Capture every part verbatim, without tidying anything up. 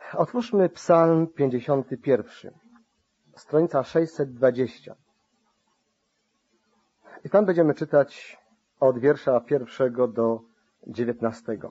Otwórzmy Psalm pięćdziesiąty pierwszy, stronica sześćset dwadzieścia. I tam będziemy czytać od wiersza pierwszego do dziewiętnastego.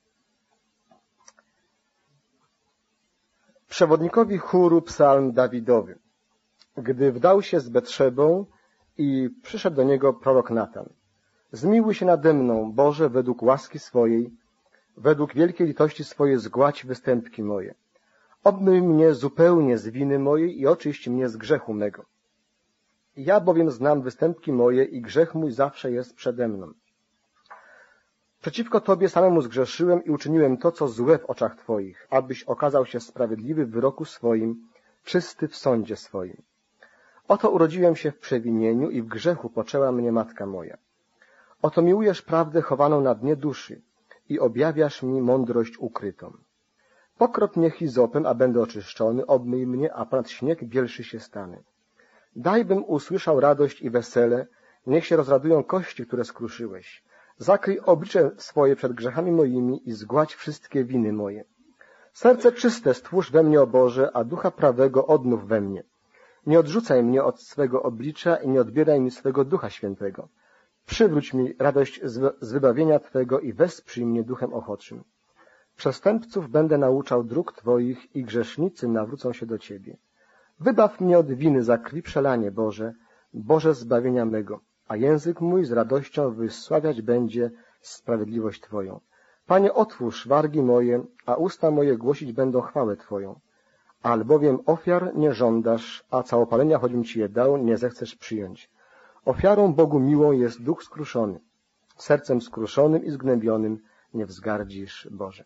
Przewodnikowi chóru psalm Dawidowy. Gdy wdał się z Betrzebą i przyszedł do niego prorok Natan. Zmiłuj się nade mną, Boże, według łaski swojej, według wielkiej litości swojej zgładź występki moje. Obmyj mnie zupełnie z winy mojej i oczyść mnie z grzechu mego. Ja bowiem znam występki moje i grzech mój zawsze jest przede mną. Przeciwko Tobie samemu zgrzeszyłem i uczyniłem to, co złe w oczach Twoich, abyś okazał się sprawiedliwy w wyroku swoim, czysty w sądzie swoim. Oto urodziłem się w przewinieniu i w grzechu poczęła mnie matka moja. Oto miłujesz prawdę chowaną na dnie duszy i objawiasz mi mądrość ukrytą. Pokrop mnie hizopem, a będę oczyszczony, obmyj mnie, a ponad śnieg bielszy się stanę. Daj, bym usłyszał radość i wesele, niech się rozradują kości, które skruszyłeś. Zakryj oblicze swoje przed grzechami moimi i zgładź wszystkie winy moje. Serce czyste stwórz we mnie, o Boże, a ducha prawego odnów we mnie. Nie odrzucaj mnie od swego oblicza i nie odbieraj mi swego Ducha Świętego. Przywróć mi radość z wybawienia Twego i wesprzyj mnie duchem ochotczym. Przestępców będę nauczał dróg Twoich i grzesznicy nawrócą się do Ciebie. Wybaw mnie od winy za krwi przelanie, Boże, Boże zbawienia mego, a język mój z radością wysławiać będzie sprawiedliwość Twoją. Panie, otwórz wargi moje, a usta moje głosić będą chwałę Twoją. Albowiem ofiar nie żądasz, a całopalenia, choćbym Ci je dał, nie zechcesz przyjąć. Ofiarą Bogu miłą jest duch skruszony. Sercem skruszonym i zgnębionym nie wzgardzisz, Boże.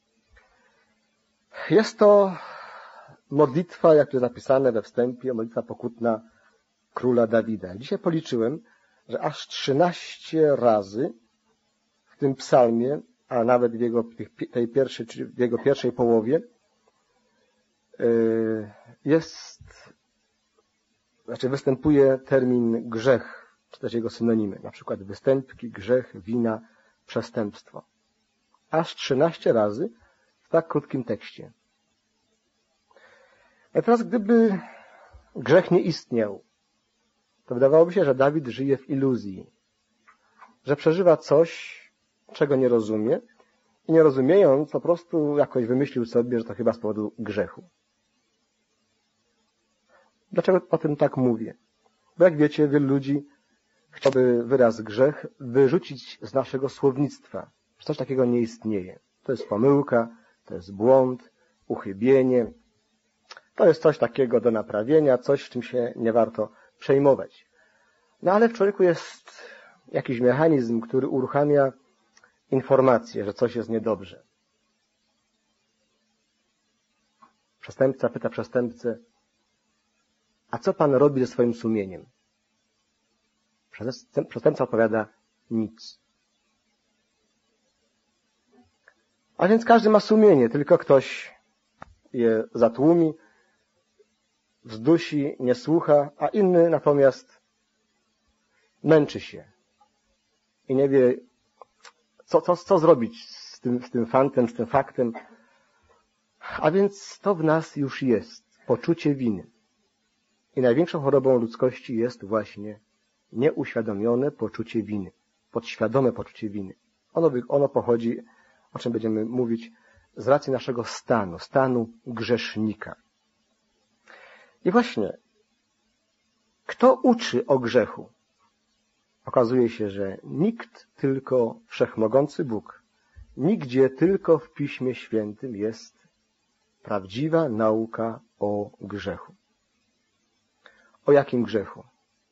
Jest to modlitwa, jak to jest napisane we wstępie, modlitwa pokutna króla Dawida. Dzisiaj policzyłem, że aż trzynaście razy w tym psalmie, a nawet w jego, tej pierwszej, czy w jego pierwszej połowie jest, znaczy występuje termin grzech, czy też jego synonimy, na przykład występki, grzech, wina, przestępstwo. Aż trzynaście razy w tak krótkim tekście. A teraz, gdyby grzech nie istniał, to wydawałoby się, że Dawid żyje w iluzji, że przeżywa coś, czego nie rozumie i nie rozumiejąc, po prostu jakoś wymyślił sobie, że to chyba z powodu grzechu. Dlaczego o tym tak mówię? Bo jak wiecie, wielu ludzi chciałby wyraz grzech wyrzucić z naszego słownictwa. Coś takiego nie istnieje. To jest pomyłka, to jest błąd, uchybienie. To jest coś takiego do naprawienia, coś, czym się nie warto przejmować. No ale w człowieku jest jakiś mechanizm, który uruchamia informację, że coś jest niedobrze. Przestępca pyta przestępcę, a co pan robi ze swoim sumieniem? Przestępca odpowiada, nic. A więc każdy ma sumienie, tylko ktoś je zatłumi, wzdusi, nie słucha, a inny natomiast męczy się i nie wie, co, co, co zrobić z tym, z tym fantem, z tym faktem. A więc to w nas już jest, poczucie winy. I największą chorobą ludzkości jest właśnie nieuświadomione poczucie winy, podświadome poczucie winy. Ono, ono pochodzi, o czym będziemy mówić, z racji naszego stanu, stanu grzesznika. I właśnie, kto uczy o grzechu? Okazuje się, że nikt, tylko wszechmogący Bóg. Nigdzie, tylko w Piśmie Świętym jest prawdziwa nauka o grzechu. O jakim grzechu?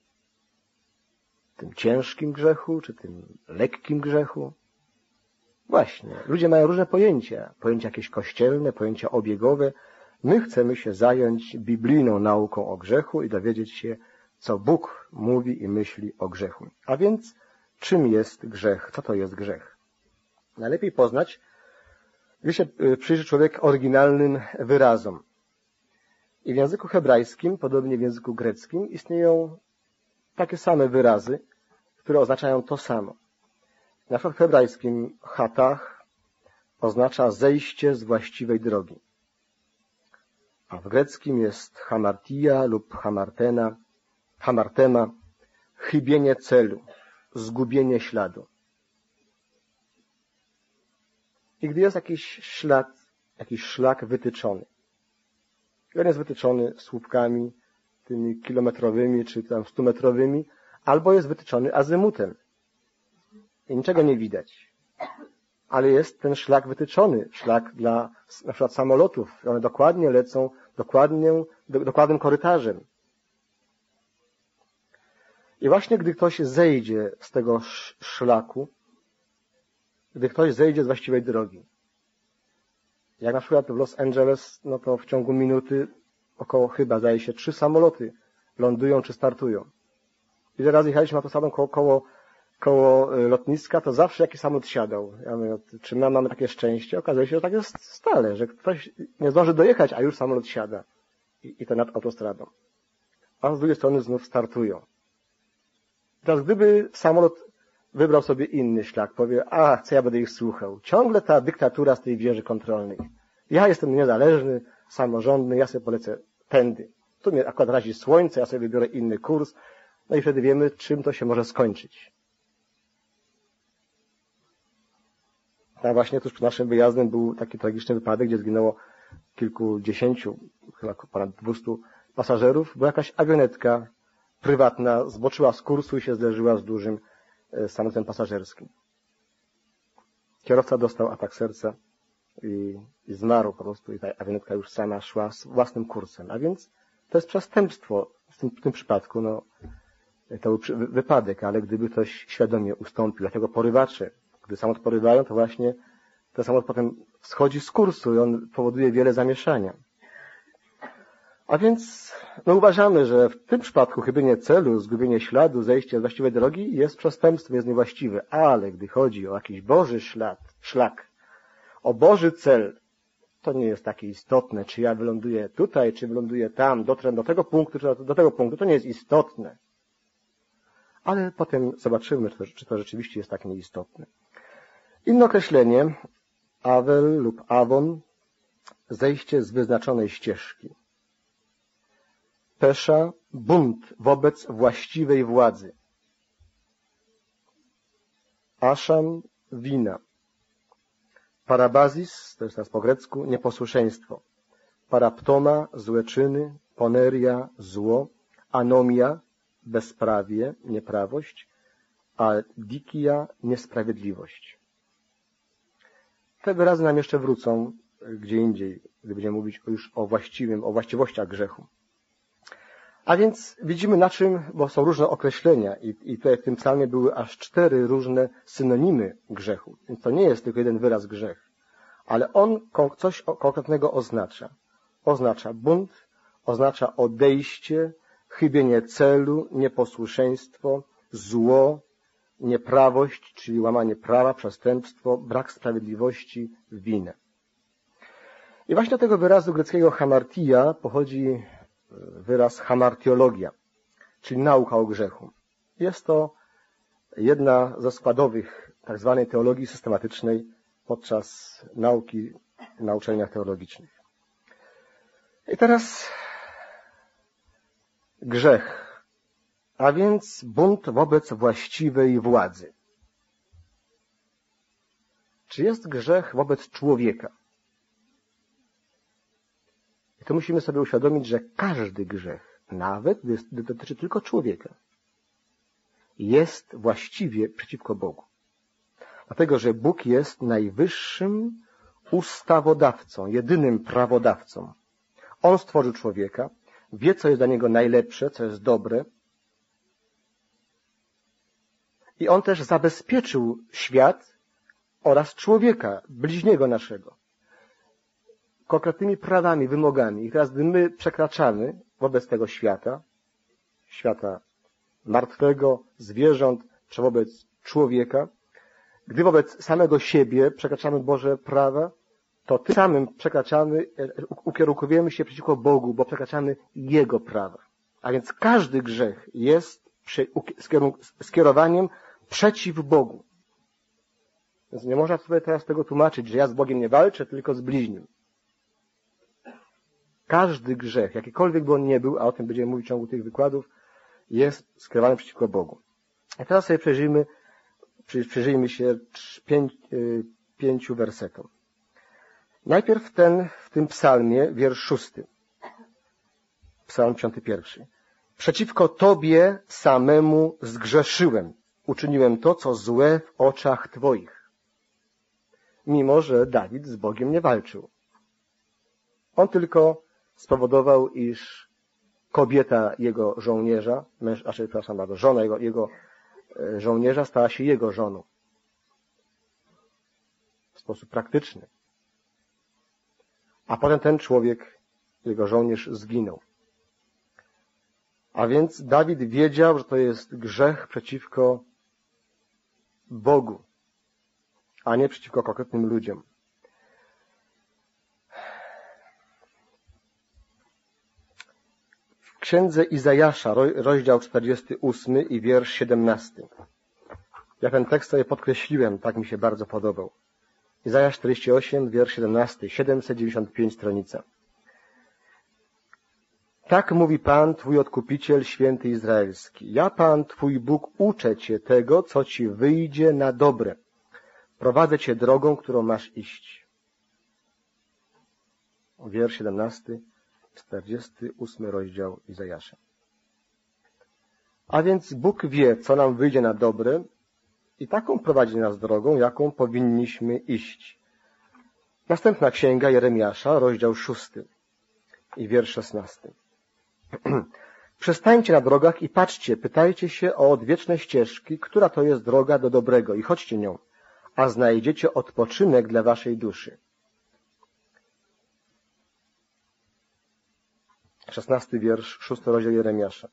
Tym ciężkim grzechu, czy tym lekkim grzechu? Właśnie, ludzie mają różne pojęcia. Pojęcia jakieś kościelne, pojęcia obiegowe. My chcemy się zająć biblijną nauką o grzechu i dowiedzieć się, co Bóg mówi i myśli o grzechu. A więc, czym jest grzech? Co to jest grzech? Najlepiej poznać, gdy się przyjrzy człowiek oryginalnym wyrazom. I w języku hebrajskim, podobnie w języku greckim, istnieją takie same wyrazy, które oznaczają to samo. Na przykład w hebrajskim chatach oznacza zejście z właściwej drogi. a w greckim jest hamartia lub hamartena, hamartema, chybienie celu, zgubienie śladu. I gdy jest jakiś ślad, jakiś szlak wytyczony, i on jest wytyczony słupkami, tymi kilometrowymi czy tam stumetrowymi, albo jest wytyczony azymutem i niczego nie widać. Ale jest ten szlak wytyczony, szlak dla na przykład samolotów. One dokładnie lecą, dokładnie, do, dokładnym korytarzem. I właśnie gdy ktoś zejdzie z tego szlaku, gdy ktoś zejdzie z właściwej drogi, jak na przykład w Los Angeles, no to w ciągu minuty około chyba, zdaje się, trzy samoloty lądują czy startują. Ile razy jechaliśmy na to samo koło, koło, koło lotniska, to zawsze jakiś samolot siadał. Ja mówię, czy my mamy takie szczęście? Okazuje się, że tak jest stale, że ktoś nie zdąży dojechać, a już samolot siada. I, i to nad autostradą. A z drugiej strony znów startują. Teraz gdyby samolot wybrał sobie inny szlak, powie, a co ja będę ich słuchał? Ciągle ta dyktatura z tej wieży kontrolnej. Ja jestem niezależny, samorządny, ja sobie polecę tędy. Tu mnie akurat razi słońce, ja sobie wybiorę inny kurs. No i wtedy wiemy, czym to się może skończyć. A właśnie tuż przed naszym wyjazdem był taki tragiczny wypadek, gdzie zginęło kilkudziesięciu, chyba ponad dwustu pasażerów, bo jakaś awionetka prywatna zboczyła z kursu i się zderzyła z dużym samolotem pasażerskim. Kierowca dostał atak serca i, i zmarł po prostu i ta awionetka już sama szła z własnym kursem. A więc to jest przestępstwo w tym, w tym przypadku. No, to był wypadek, ale gdyby ktoś świadomie ustąpił, dlatego porywacze, gdy samolot porywają, to właśnie ten samolot potem schodzi z kursu i on powoduje wiele zamieszania. A więc no uważamy, że w tym przypadku chybienie celu, zgubienie śladu, zejście z właściwej drogi jest przestępstwem, jest niewłaściwe. Ale gdy chodzi o jakiś Boży ślad, szlak, o Boży cel, to nie jest takie istotne, czy ja wyląduję tutaj, czy wyląduję tam, dotrę do tego punktu, czy do tego punktu. To nie jest istotne. Ale potem zobaczymy, czy to, czy to rzeczywiście jest tak nieistotne. Inne określenie, avel lub avon, zejście z wyznaczonej ścieżki. Pesza, bunt wobec właściwej władzy. Aszam, wina. Parabazis, to jest teraz po grecku, nieposłuszeństwo. Paraptoma, złe czyny. Poneria, zło. Anomia, bezprawie, nieprawość. A dikia, niesprawiedliwość. Te wyrazy nam jeszcze wrócą gdzie indziej, gdy będziemy mówić już o właściwym, o właściwościach grzechu. A więc widzimy na czym, bo są różne określenia i, i tutaj w tym psalmie były aż cztery różne synonimy grzechu. Więc to nie jest tylko jeden wyraz grzech, ale on coś konkretnego oznacza. Oznacza bunt, oznacza odejście, chybienie celu, nieposłuszeństwo, zło, nieprawość, czyli łamanie prawa, przestępstwo, brak sprawiedliwości, winę. I właśnie do tego wyrazu greckiego hamartia pochodzi wyraz hamartiologia, czyli nauka o grzechu. Jest to jedna ze składowych tak zwanej teologii systematycznej podczas nauki na uczelniach teologicznych. I teraz grzech, a więc bunt wobec właściwej władzy. Czy jest grzech wobec człowieka? I to musimy sobie uświadomić, że każdy grzech, nawet gdy dotyczy tylko człowieka, jest właściwie przeciwko Bogu. Dlatego, że Bóg jest najwyższym ustawodawcą, jedynym prawodawcą. On stworzył człowieka, wie, co jest dla niego najlepsze, co jest dobre. I on też zabezpieczył świat oraz człowieka, bliźniego naszego, konkretnymi prawami, wymogami. I teraz, gdy my przekraczamy wobec tego świata, świata martwego, zwierząt, czy wobec człowieka, gdy wobec samego siebie przekraczamy Boże prawa, to tym samym przekraczamy, ukierunkujemy się przeciwko Bogu, bo przekraczamy Jego prawa. A więc każdy grzech jest skierowaniem przeciw Bogu. Więc nie można sobie teraz tego tłumaczyć, że ja z Bogiem nie walczę, tylko z bliźnim. Każdy grzech, jakikolwiek by on nie był, a o tym będziemy mówić w ciągu tych wykładów, jest skierowany przeciwko Bogu. A teraz sobie przejrzyjmy, przyjrzyjmy się pięć, pięciu wersetom. Najpierw ten, w tym psalmie, wiersz szósty. Psalm piąty pierwszy. Przeciwko Tobie samemu zgrzeszyłem. Uczyniłem to, co złe w oczach Twoich. Mimo że Dawid z Bogiem nie walczył. On tylko spowodował, iż kobieta jego żołnierza, męż, a przepraszam bardzo, żona jego, jego żołnierza stała się jego żoną. W sposób praktyczny. A potem ten człowiek, jego żołnierz, zginął. A więc Dawid wiedział, że to jest grzech przeciwko Bogu, a nie przeciwko konkretnym ludziom. W księdze Izajasza, rozdział czterdziesty ósmy i wiersz siedemnasty. Ja ten tekst sobie podkreśliłem, tak mi się bardzo podobał. Izajasz czterdzieści osiem, wiersz siedemnasty, siedemset dziewięćdziesiąt pięć stronica. Tak mówi Pan, Twój Odkupiciel, Święty Izraelski. Ja, Pan, Twój Bóg, uczę Cię tego, co Ci wyjdzie na dobre. Prowadzę Cię drogą, którą masz iść. Wiersz siedemnasty, czterdziesty ósmy rozdział Izajasza. A więc Bóg wie, co nam wyjdzie na dobre i taką prowadzi nas drogą, jaką powinniśmy iść. Następna księga Jeremiasza, rozdział szósty i wiersz szesnasty. Przestańcie na drogach i patrzcie, pytajcie się o odwieczne ścieżki, która to jest droga do dobrego i chodźcie nią, a znajdziecie odpoczynek dla waszej duszy. Szesnasty wiersz, szósty rozdział Jeremiasza.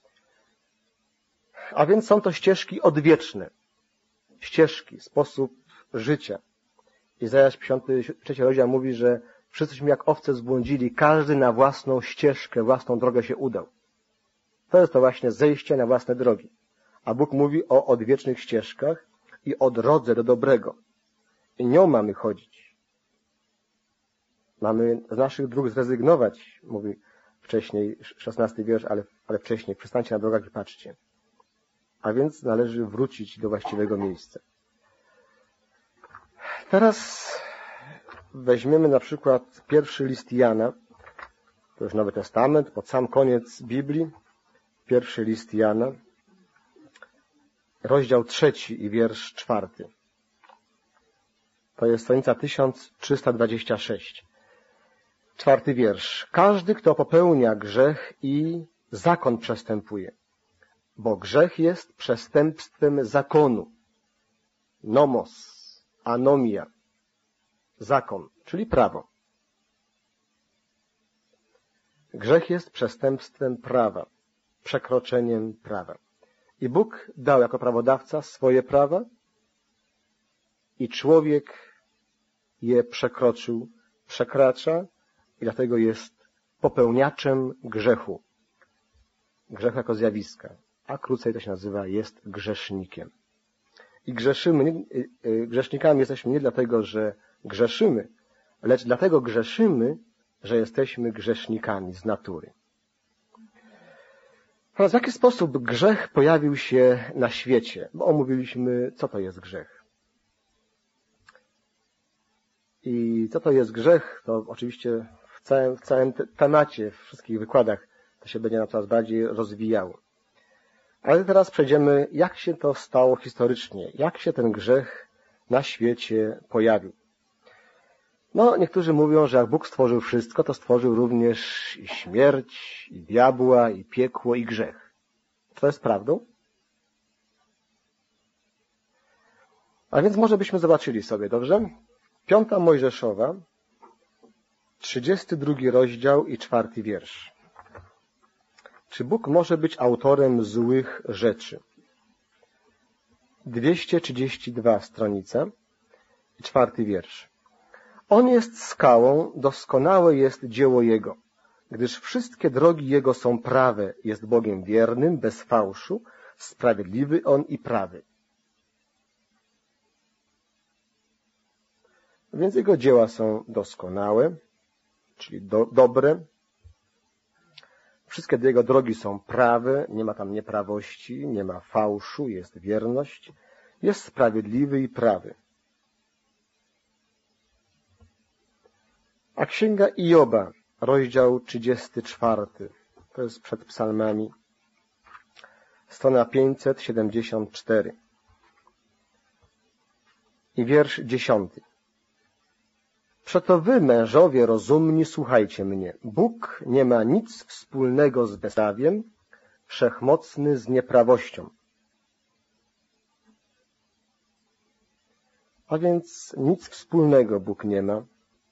A więc są to ścieżki odwieczne. Ścieżki, sposób życia. Izajasz piąty trzeci rozdział mówi, że wszyscyśmy jak owce zbłądzili, każdy na własną ścieżkę, własną drogę się udał. To jest to właśnie zejście na własne drogi. A Bóg mówi o odwiecznych ścieżkach i o drodze do dobrego. I nią mamy chodzić. Mamy z naszych dróg zrezygnować, mówi wcześniej, szesnasty wiersz, ale, ale wcześniej, przestańcie na drogach i patrzcie. A więc należy wrócić do właściwego miejsca. Teraz weźmiemy na przykład pierwszy list Jana, to już Nowy Testament, pod sam koniec Biblii, pierwszy list Jana, rozdział trzeci i wiersz czwarty. To jest stranica tysiąc trzysta dwadzieścia sześć. Czwarty wiersz. Każdy, kto popełnia grzech i zakon przestępuje, bo grzech jest przestępstwem zakonu. Nomos, anomia, zakon, czyli prawo. Grzech jest przestępstwem prawa, przekroczeniem prawa. I Bóg dał jako prawodawca swoje prawa i człowiek je przekroczył, przekracza i dlatego jest popełniaczem grzechu. Grzech jako zjawiska, a krócej to się nazywa jest grzesznikiem. I grzeszymy, grzesznikami jesteśmy nie dlatego, że grzeszymy, lecz dlatego grzeszymy, że jesteśmy grzesznikami z natury. Teraz w jaki sposób grzech pojawił się na świecie? Bo omówiliśmy, co to jest grzech. I co to jest grzech, to oczywiście w całym, w całym temacie, w wszystkich wykładach to się będzie nam coraz bardziej rozwijało. Ale teraz przejdziemy, jak się to stało historycznie, jak się ten grzech na świecie pojawił. No, niektórzy mówią, że jak Bóg stworzył wszystko, to stworzył również i śmierć, i diabła, i piekło, i grzech. Czy to jest prawdą? A więc może byśmy zobaczyli sobie, dobrze? Piąta Mojżeszowa, trzydziesty drugi rozdział i czwarty wiersz. Czy Bóg może być autorem złych rzeczy? dwieście trzydzieści dwa stronica i czwarty wiersz. On jest skałą, doskonałe jest dzieło Jego, gdyż wszystkie drogi Jego są prawe, jest Bogiem wiernym, bez fałszu, sprawiedliwy On i prawy. Więc Jego dzieła są doskonałe, czyli do, dobre, Wszystkie Jego drogi są prawe, nie ma tam nieprawości, nie ma fałszu, jest wierność, jest sprawiedliwy i prawy. A Księga Ioba, rozdział trzydziesty czwarty, to jest przed psalmami, strona pięćset siedemdziesiąt cztery i wiersz dziesiąty. Przeto wy, mężowie rozumni, słuchajcie mnie. Bóg nie ma nic wspólnego z bezprawiem, wszechmocny z nieprawością. A więc nic wspólnego Bóg nie ma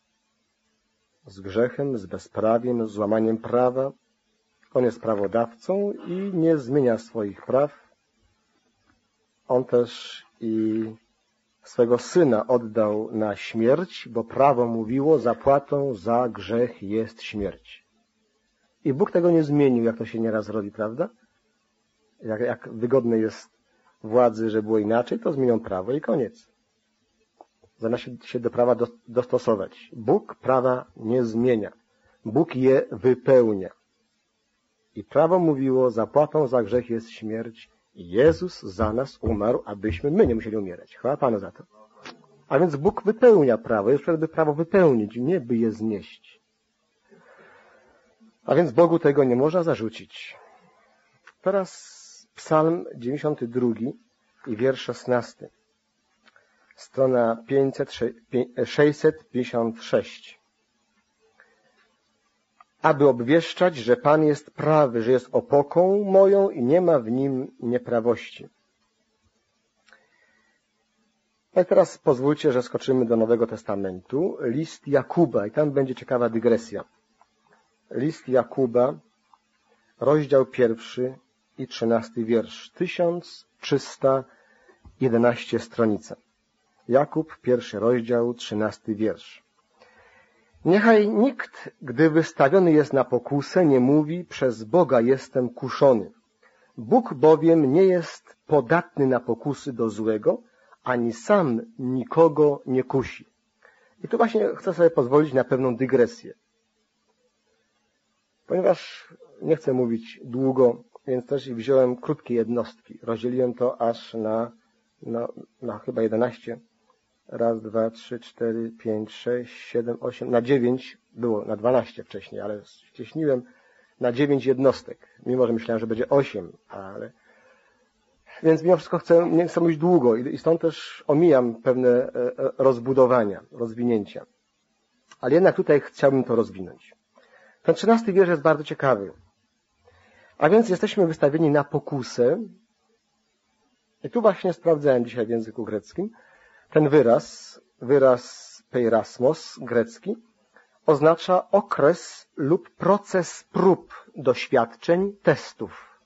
z grzechem, z bezprawiem, z złamaniem prawa. On jest prawodawcą i nie zmienia swoich praw. On też i swego Syna oddał na śmierć, bo prawo mówiło, zapłatą za grzech jest śmierć. I Bóg tego nie zmienił, jak to się nieraz robi, prawda? Jak, jak wygodne jest władzy, że było inaczej, to zmienią prawo i koniec. Zamiast się do prawa dostosować. Bóg prawa nie zmienia. Bóg je wypełnia. I prawo mówiło, zapłatą za grzech jest śmierć. I Jezus za nas umarł, abyśmy my nie musieli umierać. Chwała Panu za to. A więc Bóg wypełnia prawo. Jest by prawo wypełnić, nie by je znieść. A więc Bogu tego nie można zarzucić. Teraz Psalm dziewięćdziesiąty drugi i wiersz szesnasty. Strona sześćset pięćdziesiąt sześć. Aby obwieszczać, że Pan jest prawy, że jest opoką moją i nie ma w nim nieprawości. A teraz pozwólcie, że skoczymy do Nowego Testamentu. List Jakuba i tam będzie ciekawa dygresja. List Jakuba, rozdział pierwszy i trzynasty wiersz. tysiąc trzysta jedenaście stronice. Jakub, pierwszy rozdział, trzynasty wiersz. Niechaj nikt, gdy wystawiony jest na pokusę, nie mówi, przez Boga jestem kuszony. Bóg bowiem nie jest podatny na pokusy do złego, ani sam nikogo nie kusi. I tu właśnie chcę sobie pozwolić na pewną dygresję. Ponieważ nie chcę mówić długo, więc też i wziąłem krótkie jednostki. Rozdzieliłem to aż na, na, na chyba jedenaście. Raz, dwa, trzy, cztery, pięć, sześć, siedem, osiem, na dziewięć, było na dwanaście wcześniej, ale ścieśniłem na dziewięć jednostek, mimo że myślałem, że będzie osiem, ale... Więc mimo wszystko chcę, nie chcę mówić długo i stąd też omijam pewne rozbudowania, rozwinięcia. Ale jednak tutaj chciałbym to rozwinąć. Ten trzynasty wiersz jest bardzo ciekawy. A więc jesteśmy wystawieni na pokusę. I tu właśnie sprawdzałem dzisiaj w języku greckim. Ten wyraz, wyraz peirasmos grecki, oznacza okres lub proces prób, doświadczeń, testów.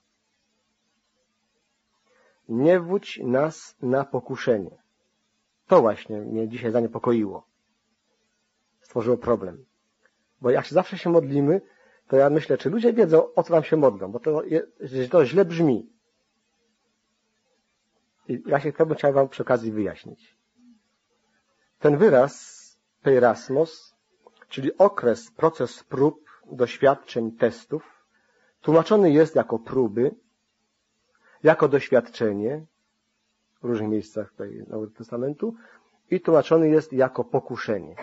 Nie wódź nas na pokuszenie. To właśnie mnie dzisiaj zaniepokoiło. Stworzyło problem. Bo jak zawsze się modlimy, to ja myślę, czy ludzie wiedzą, o co nam się modlą, bo to, to źle brzmi. I ja się to bym chciał wam przy okazji wyjaśnić. Ten wyraz, peirasmos, czyli okres, proces prób, doświadczeń, testów, tłumaczony jest jako próby, jako doświadczenie w różnych miejscach tutaj Nowego Testamentu i tłumaczony jest jako pokuszenie.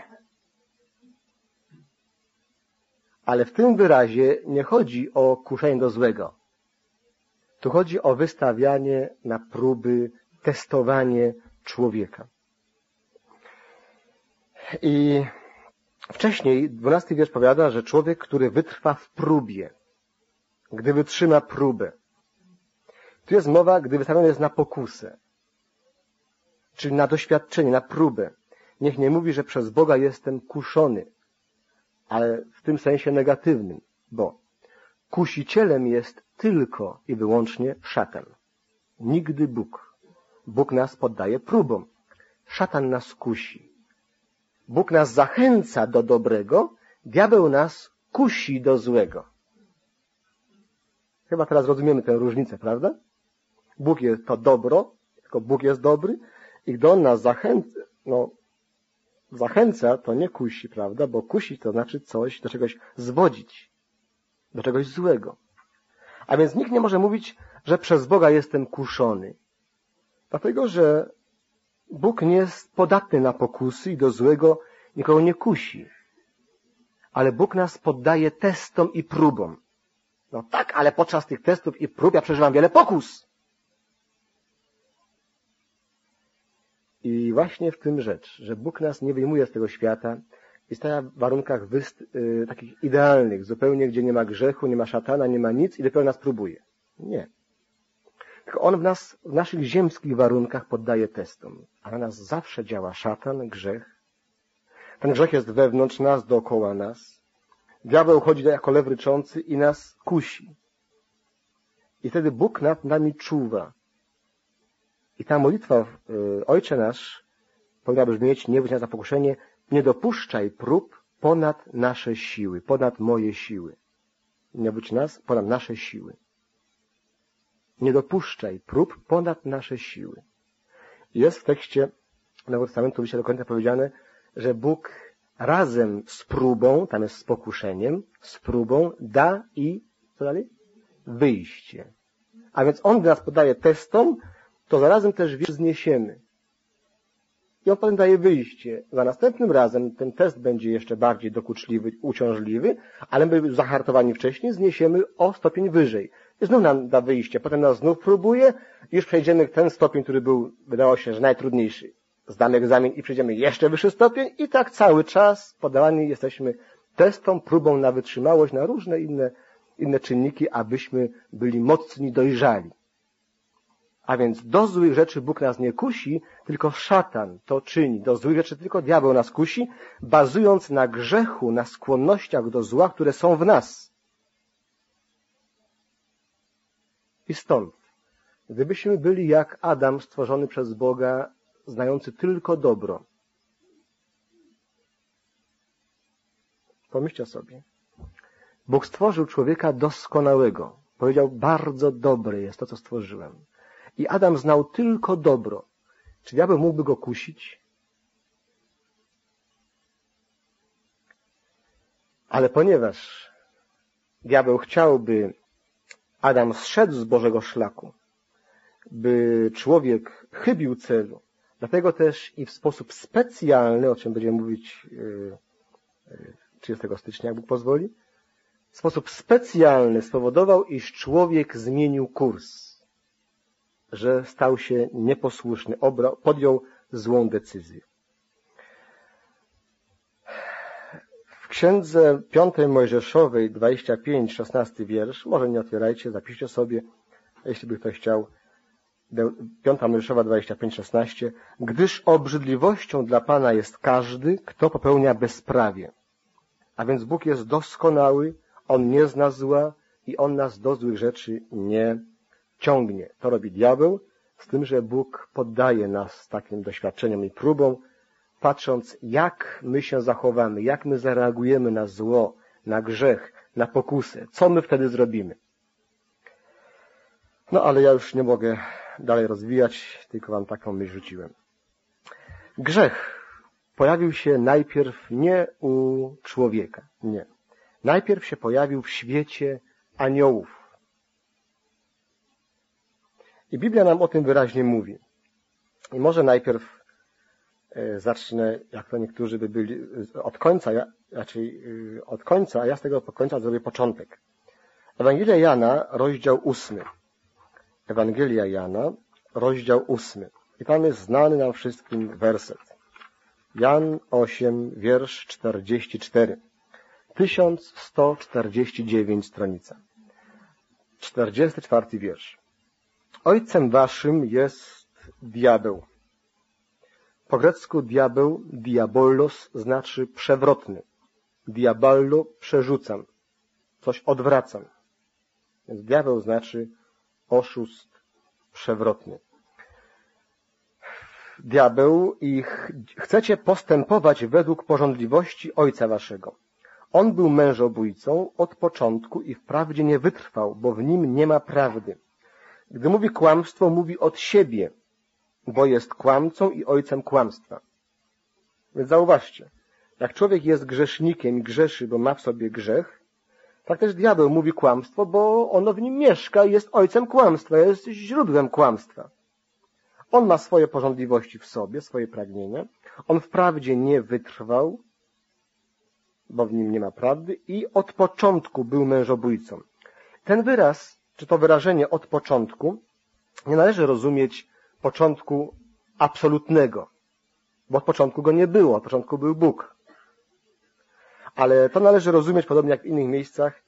Ale w tym wyrazie nie chodzi o kuszenie do złego. Tu chodzi o wystawianie na próby, testowanie człowieka. I wcześniej dwunasty wiersz powiada, że człowiek, który wytrwa w próbie, gdy wytrzyma próbę. Tu jest mowa, gdy wystawiony jest na pokusę, czyli na doświadczenie, na próbę. Niech nie mówi, że przez Boga jestem kuszony, ale w tym sensie negatywnym, bo kusicielem jest tylko i wyłącznie szatan. Nigdy Bóg. Bóg nas poddaje próbom. Szatan nas kusi. Bóg nas zachęca do dobrego, diabeł nas kusi do złego. Chyba teraz rozumiemy tę różnicę, prawda? Bóg jest to dobro, tylko Bóg jest dobry i gdy On nas zachęca, no, zachęca, to nie kusi, prawda? Bo kusi to znaczy coś, do czegoś zwodzić, do czegoś złego. A więc nikt nie może mówić, że przez Boga jestem kuszony. Dlatego, że Bóg nie jest podatny na pokusy i do złego nikogo nie kusi. Ale Bóg nas poddaje testom i próbom. No tak, ale podczas tych testów i prób ja przeżywam wiele pokus. I właśnie w tym rzecz, że Bóg nas nie wyjmuje z tego świata i stawia w warunkach wyst, y, takich idealnych, zupełnie gdzie nie ma grzechu, nie ma szatana, nie ma nic i dopiero nas próbuje. Nie. Tylko On w nas, w naszych ziemskich warunkach poddaje testom. A na nas zawsze działa szatan, grzech. Ten grzech jest wewnątrz nas, dookoła nas. Diabeł chodzi jako lew ryczący i nas kusi. I wtedy Bóg nad nami czuwa. I ta modlitwa, y, Ojcze nasz, powinna brzmieć: nie wódź nas na pokuszenie, nie dopuszczaj prób ponad nasze siły, ponad moje siły. Nie wódź nas ponad nasze siły. Nie dopuszczaj prób ponad nasze siły. Jest w tekście Nowego Testamentu, liście do Koryntian powiedziane, że Bóg razem z próbą, tam jest z pokuszeniem, z próbą da i, co dalej? Wyjście. A więc On, gdy nas podaje testom, to zarazem też wie, że zniesiemy. I On potem daje wyjście. Za następnym razem ten test będzie jeszcze bardziej dokuczliwy, uciążliwy, ale my zahartowani wcześniej zniesiemy o stopień wyżej. I znów nam da wyjście. Potem nas znów próbuje i już przejdziemy ten stopień, który był, wydawało się, że najtrudniejszy. Zdamy egzamin i przejdziemy jeszcze wyższy stopień i tak cały czas poddawani jesteśmy testom, próbą na wytrzymałość, na różne inne, inne czynniki, abyśmy byli mocni, dojrzali. A więc do złych rzeczy Bóg nas nie kusi, tylko szatan to czyni. Do złych rzeczy tylko diabeł nas kusi, bazując na grzechu, na skłonnościach do zła, które są w nas. I stąd, gdybyśmy byli jak Adam, stworzony przez Boga, znający tylko dobro. Pomyślcie sobie. Bóg stworzył człowieka doskonałego. Powiedział: bardzo dobre jest to, co stworzyłem. I Adam znał tylko dobro. Czy diabeł mógłby go kusić? Ale ponieważ diabeł chciałby, Adam zszedł z Bożego szlaku, by człowiek chybił celu, dlatego też i w sposób specjalny, o czym będziemy mówić trzydziestego stycznia, jak Bóg pozwoli, w sposób specjalny spowodował, iż człowiek zmienił kurs, że stał się nieposłuszny, obrał, podjął złą decyzję. W księdze piątej Mojżeszowej, dwadzieścia pięć, szesnasty wiersz, może nie otwierajcie, zapiszcie sobie, jeśli by ktoś chciał. Piąta Mojżeszowa, dwadzieścia pięć, szesnaście. Gdyż obrzydliwością dla Pana jest każdy, kto popełnia bezprawie. A więc Bóg jest doskonały, On nie zna zła i On nas do złych rzeczy nie ciągnie. To robi diabeł, z tym, że Bóg poddaje nas takim doświadczeniom i próbom, patrząc, jak my się zachowamy, jak my zareagujemy na zło, na grzech, na pokusę. Co my wtedy zrobimy? No ale ja już nie mogę dalej rozwijać, tylko wam taką myśl rzuciłem. Grzech pojawił się najpierw nie u człowieka, nie. Najpierw się pojawił w świecie aniołów. I Biblia nam o tym wyraźnie mówi. I może najpierw e, zacznę, jak to niektórzy by byli, od końca, ja, raczej e, od końca, a ja z tego końca zrobię początek. Ewangelia Jana, rozdział ósmy. Ewangelia Jana, rozdział ósmy. I tam jest znany nam wszystkim werset. Jan osiem, wiersz czterdziesty cztery. tysiąc sto czterdzieści dziewięć stronica. czterdziesty czwarty wiersz. Ojcem waszym jest diabeł. Po grecku diabeł, diabolos, znaczy przewrotny. Diaballo, przerzucam. Coś odwracam. Więc diabeł znaczy oszust, przewrotny. Diabeł i ch chcecie postępować według pożądliwości ojca waszego. On był mężobójcą od początku i wprawdzie nie wytrwał, bo w nim nie ma prawdy. Gdy mówi kłamstwo, mówi od siebie, bo jest kłamcą i ojcem kłamstwa. Więc zauważcie, jak człowiek jest grzesznikiem i grzeszy, bo ma w sobie grzech, Tak też diabeł mówi kłamstwo, bo ono w nim mieszka i jest ojcem kłamstwa, jest źródłem kłamstwa. On ma swoje pożądliwości w sobie, swoje pragnienia. On wprawdzie nie wytrwał, bo w nim nie ma prawdy i od początku był mężobójcą. Ten wyraz, czy to wyrażenie od początku, nie należy rozumieć początku absolutnego, bo od początku go nie było, od początku był Bóg. Ale to należy rozumieć, podobnie jak w innych miejscach,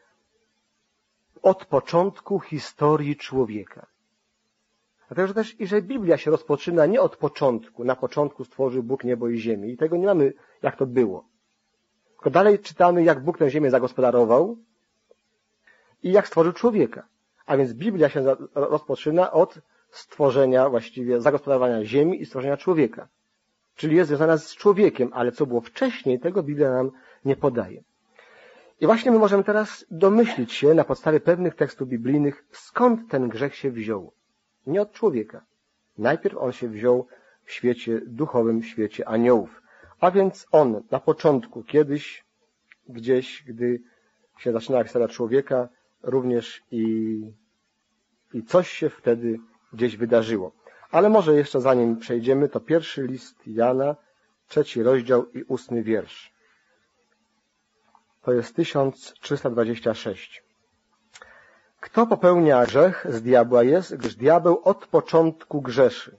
od początku historii człowieka. Dlatego, że też i że Biblia się rozpoczyna nie od początku. Na początku stworzył Bóg niebo i ziemię. I tego nie mamy, jak to było. Tylko dalej czytamy, jak Bóg tę ziemię zagospodarował i jak stworzył człowieka. A więc Biblia się rozpoczyna od stworzenia, właściwie zagospodarowania ziemi i stworzenia człowieka. Czyli jest związana z człowiekiem, ale co było wcześniej, tego Biblia nam nie podaje. I właśnie my możemy teraz domyślić się na podstawie pewnych tekstów biblijnych, skąd ten grzech się wziął. Nie od człowieka. Najpierw on się wziął w świecie duchowym, w świecie aniołów. A więc on na początku, kiedyś, gdzieś, gdy się zaczynała historia człowieka, również i, i coś się wtedy gdzieś wydarzyło. Ale może jeszcze zanim przejdziemy, to pierwszy list Jana, trzeci rozdział i ósmy wiersz. To jest tysiąc trzysta dwadzieścia sześć. Kto popełnia grzech, z diabła jest, gdyż diabeł od początku grzeszy.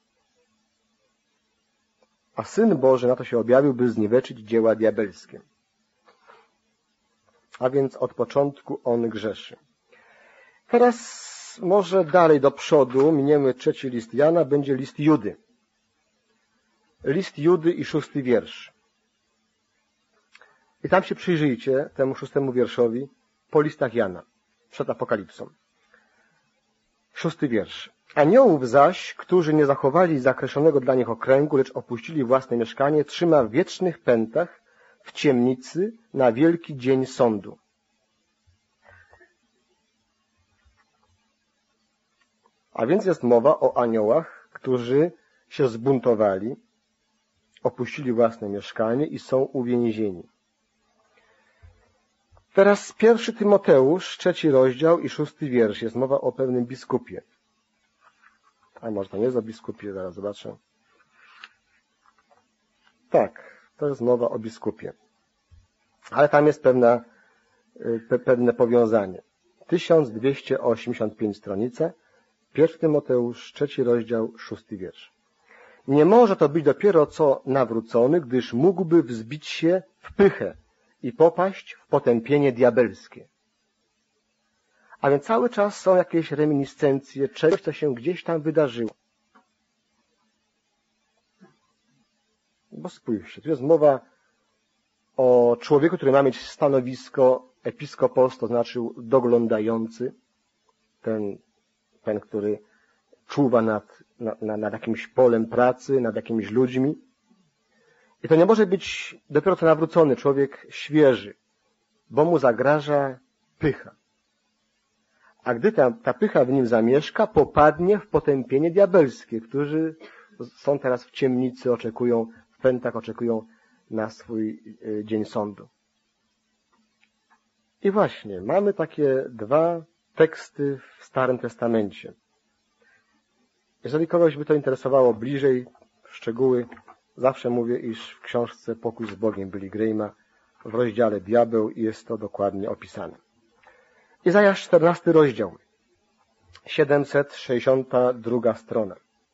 A Syn Boży na to się objawił, by zniweczyć dzieła diabelskie. A więc od początku on grzeszy. Teraz może dalej do przodu, miniemy trzeci list Jana, będzie list Judy. List Judy i szósty wiersz. I tam się przyjrzyjcie temu szóstemu wierszowi po listach Jana, przed Apokalipsą. Szósty wiersz. Aniołów zaś, którzy nie zachowali zakreślonego dla nich okręgu, lecz opuścili własne mieszkanie, trzyma w wiecznych pętach w ciemnicy na wielki dzień sądu. A więc jest mowa o aniołach, którzy się zbuntowali, opuścili własne mieszkanie i są uwięzieni. Teraz pierwszy Tymoteusz, trzeci rozdział i szósty wiersz. Jest mowa o pewnym biskupie. A może to nie jest o biskupie, zaraz zobaczę. Tak, to jest mowa o biskupie. Ale tam jest pewna, pe, pewne powiązanie. tysiąc dwieście osiemdziesiąt pięć stronica, pierwszy Tymoteusz, trzeci rozdział, szósty wiersz. Nie może to być dopiero co nawrócony, gdyż mógłby wzbić się w pychę i popaść w potępienie diabelskie. A więc cały czas są jakieś reminiscencje czegoś, co się gdzieś tam wydarzyło. Bo spójrzcie, tu jest mowa o człowieku, który ma mieć stanowisko episkopos, to znaczy doglądający, ten, ten który czuwa nad, nad, nad jakimś polem pracy, nad jakimiś ludźmi. I to nie może być dopiero co nawrócony człowiek świeży, bo mu zagraża pycha. A gdy ta, ta pycha w nim zamieszka, popadnie w potępienie diabelskie, którzy są teraz w ciemnicy, oczekują, w pętach oczekują na swój dzień sądu. I właśnie, mamy takie dwa teksty w Starym Testamencie. Jeżeli kogoś by to interesowało bliżej, w szczegóły, zawsze mówię, iż w książce Pokój z Bogiem Billy Grahama w rozdziale Diabeł jest to dokładnie opisane. Izajasz czternasty rozdział, siedemset sześćdziesiąta druga strona.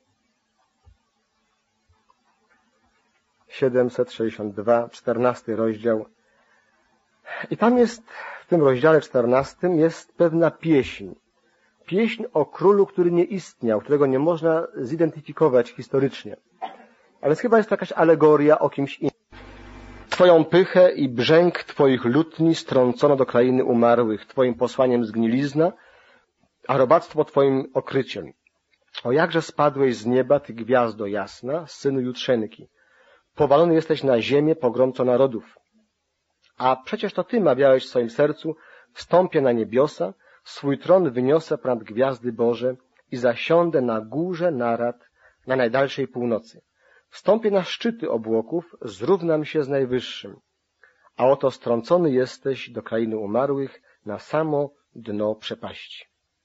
siedemset sześćdziesiąt dwa, czternasty rozdział. I tam jest, w tym rozdziale czternastym jest pewna pieśń. Pieśń o królu, który nie istniał, którego nie można zidentyfikować historycznie. Ale chyba jest to jakaś alegoria o kimś innym. Twoją pychę i brzęk Twoich lutni strącono do krainy umarłych, Twoim posłaniem zgnilizna, a robactwo Twoim okryciem. O jakże spadłeś z nieba, Ty gwiazdo jasna, synu Jutrzenki. Powalony jesteś na ziemię, pogromco narodów. A przecież to Ty mawiałeś w swoim sercu, wstąpię na niebiosa, swój tron wyniosę ponad gwiazdy Boże i zasiądę na górze narad na najdalszej północy. Wstąpię na szczyty obłoków, zrównam się z Najwyższym. a oto strącony jesteś do krainy umarłych na samo dno przepaści.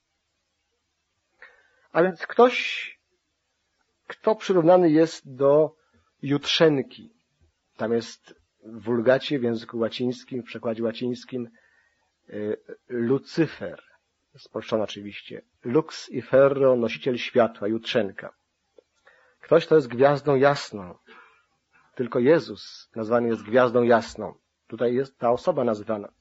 A więc ktoś, kto przyrównany jest do jutrzenki. Tam jest w wulgacie w języku łacińskim, w przekładzie łacińskim Lucyfer, spolszczony oczywiście, lux i ferro, nosiciel światła, jutrzenka. Ktoś, kto jest gwiazdą jasną. Tylko Jezus nazwany jest gwiazdą jasną. Tutaj jest ta osoba nazywana.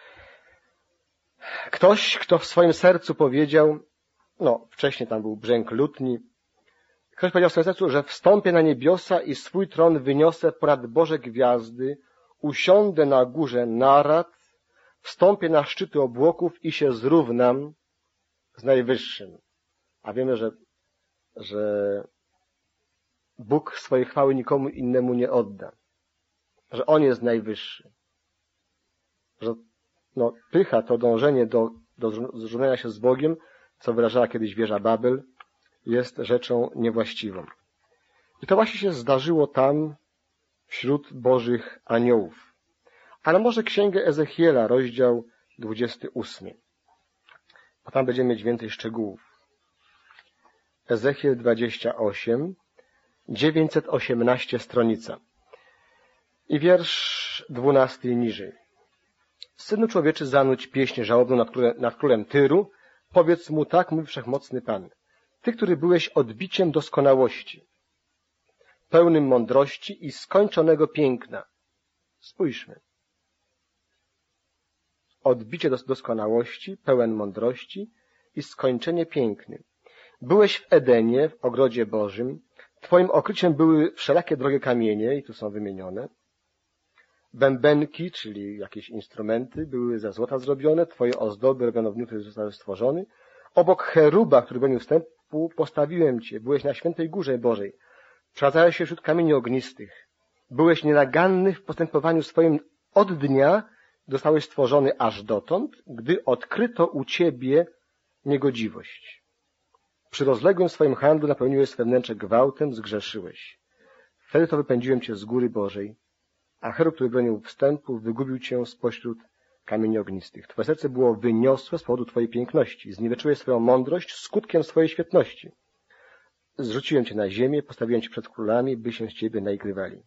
Ktoś, kto w swoim sercu powiedział, no wcześniej tam był brzęk lutni, ktoś powiedział w swoim sercu, że wstąpię na niebiosa i swój tron wyniosę ponad Boże gwiazdy, usiądę na górze narad, wstąpię na szczyty obłoków i się zrównam z Najwyższym. A wiemy, że, że Bóg swojej chwały nikomu innemu nie odda. Że On jest Najwyższy. Że no, pycha, to dążenie do, do zrównania się z Bogiem, co wyrażała kiedyś wieża Babel, jest rzeczą niewłaściwą. I to właśnie się zdarzyło tam wśród Bożych aniołów. Ale może księgę Ezechiela, rozdział dwudziesty ósmy. Bo tam będziemy mieć więcej szczegółów. Ezechiel dwadzieścia osiem, dziewięćset osiemnaście stronica. I wiersz dwunasty i niżej. Synu człowieczy, zanudź pieśń żałobną nad królem, nad królem Tyru. Powiedz mu, tak mówi wszechmocny Pan. Ty, który byłeś odbiciem doskonałości, pełnym mądrości i skończonego piękna. Spójrzmy. Odbicie doskonałości, pełen mądrości i skończenie pięknym. Byłeś w Edenie, w ogrodzie Bożym. Twoim okryciem były wszelakie drogie kamienie, i tu są wymienione. Bębenki, czyli jakieś instrumenty, były ze złota zrobione. Twoje ozdoby robione w dniu, który zostały stworzony. Obok cheruba, który bronił wstępu, postawiłem Cię. Byłeś na świętej górze Bożej. Przechadzałeś się wśród kamieni ognistych. Byłeś nienaganny w postępowaniu swoim od dnia, zostałeś stworzony aż dotąd, gdy odkryto u Ciebie niegodziwość. Przy rozległym swoim handlu napełniłeś swe wnętrze gwałtem, zgrzeszyłeś. Wtedy to wypędziłem Cię z góry Bożej, a cherub, który bronił wstępu, wygubił Cię spośród kamieni ognistych. Twoje serce było wyniosłe z powodu Twojej piękności. Zniweczyłeś swoją mądrość skutkiem swojej świetności. Zrzuciłem Cię na ziemię, postawiłem Cię przed królami, by się z Ciebie naigrywali.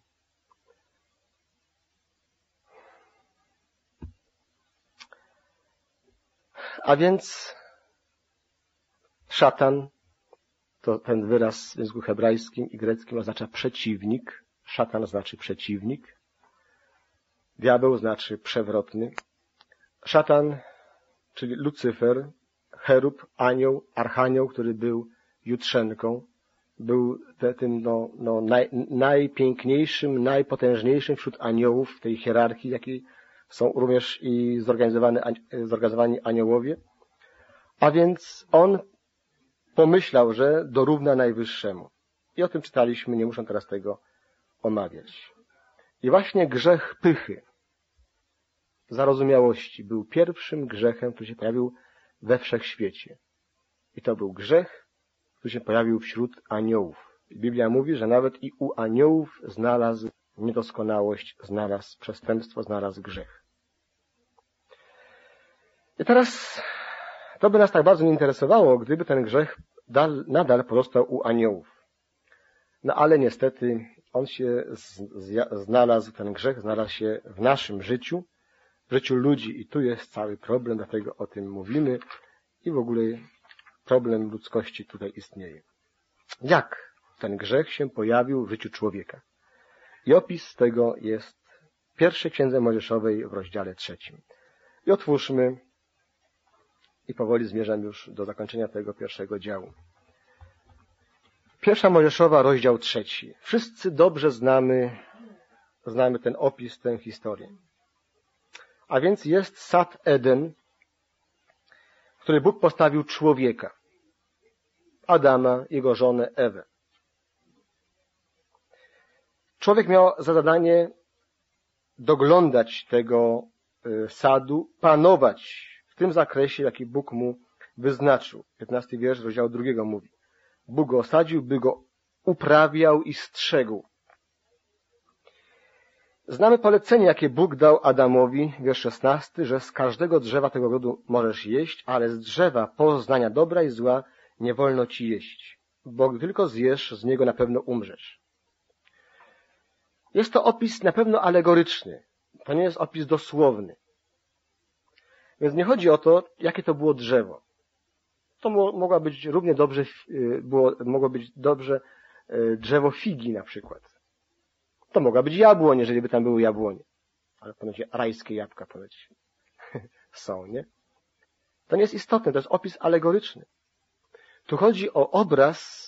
A więc szatan, to ten wyraz w języku hebrajskim i greckim oznacza przeciwnik. Szatan znaczy przeciwnik. Diabeł znaczy przewrotny. Szatan, czyli Lucyfer, cherub, anioł, archanioł, który był jutrzenką, był te, tym no, no, naj, najpiękniejszym, najpotężniejszym wśród aniołów w tej hierarchii, jakiej są również i zorganizowani aniołowie. A więc on pomyślał, że dorówna Najwyższemu. I o tym czytaliśmy, nie muszę teraz tego omawiać. I właśnie grzech pychy, zarozumiałości był pierwszym grzechem, który się pojawił we wszechświecie. I to był grzech, który się pojawił wśród aniołów. I Biblia mówi, że nawet i u aniołów znalazł niedoskonałość, znalazł przestępstwo, znalazł grzech. I teraz to by nas tak bardzo nie interesowało, gdyby ten grzech dal, nadal pozostał u aniołów. No ale niestety on się z, z, znalazł, ten grzech znalazł się w naszym życiu, w życiu ludzi i tu jest cały problem, dlatego o tym mówimy i w ogóle problem ludzkości tutaj istnieje. Jak ten grzech się pojawił w życiu człowieka? I opis tego jest w pierwszej księdze Mojżeszowej w rozdziale trzecim. I otwórzmy i powoli zmierzam już do zakończenia tego pierwszego działu. Pierwsza Mojżeszowa, rozdział trzeci. Wszyscy dobrze znamy, znamy ten opis, tę historię. A więc jest sad Eden, w który Bóg postawił człowieka, Adama, jego żonę Ewę. Człowiek miał za zadanie doglądać tego sadu, panować w tym zakresie, jaki Bóg mu wyznaczył. piętnasty wiersz rozdziału drugiego mówi. Bóg go osadził, by go uprawiał i strzegł. Znamy polecenie, jakie Bóg dał Adamowi, wiersz szesnasty, że z każdego drzewa tego ogrodu możesz jeść, ale z drzewa poznania dobra i zła nie wolno ci jeść, bo gdy tylko zjesz, z niego na pewno umrzesz. Jest to opis na pewno alegoryczny. To nie jest opis dosłowny. Więc nie chodzi o to, jakie to było drzewo. To mogło być równie dobrze, było, mogło być dobrze drzewo figi na przykład. To mogła być jabłoń, jeżeli by tam były jabłonie. Ale ponoć rajskie jabłka ponoć są, nie? To nie jest istotne, to jest opis alegoryczny. Tu chodzi o obraz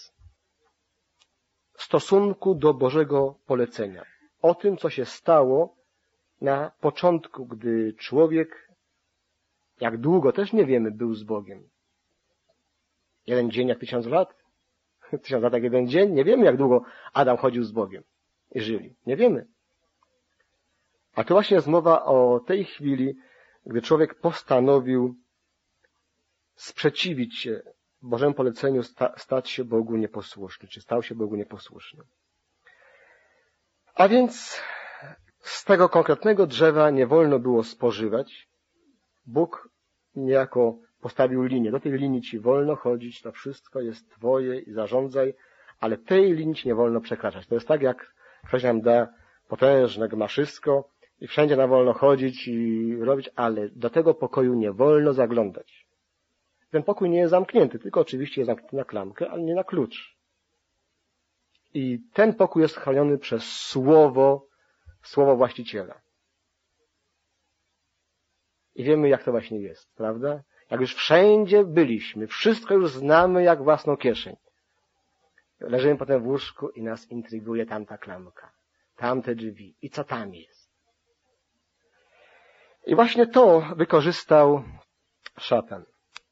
stosunku do Bożego polecenia. O tym, co się stało na początku, gdy człowiek, jak długo też nie wiemy, był z Bogiem. Jeden dzień jak tysiąc lat? Tysiąc lat jak jeden dzień? Nie wiemy, jak długo Adam chodził z Bogiem i żyli. Nie wiemy. A tu właśnie jest mowa o tej chwili, gdy człowiek postanowił sprzeciwić się Bożemu poleceniu, sta- stać się Bogu nieposłuszny, czy stał się Bogu nieposłuszny. A więc z tego konkretnego drzewa nie wolno było spożywać. Bóg niejako postawił linię. Do tej linii ci wolno chodzić, to wszystko jest twoje i zarządzaj, ale tej linii ci nie wolno przekraczać. To jest tak, jak ktoś nam da potężne gmaszysko i wszędzie nam wolno chodzić i robić, ale do tego pokoju nie wolno zaglądać. Ten pokój nie jest zamknięty, tylko oczywiście jest zamknięty na klamkę, ale nie na klucz. I ten pokój jest chroniony przez słowo, słowo właściciela. I wiemy, jak to właśnie jest, prawda? Jak już wszędzie byliśmy, wszystko już znamy jak własną kieszeń. Leżymy potem w łóżku i nas intryguje tamta klamka, tamte drzwi. I co tam jest? I właśnie to wykorzystał szatan.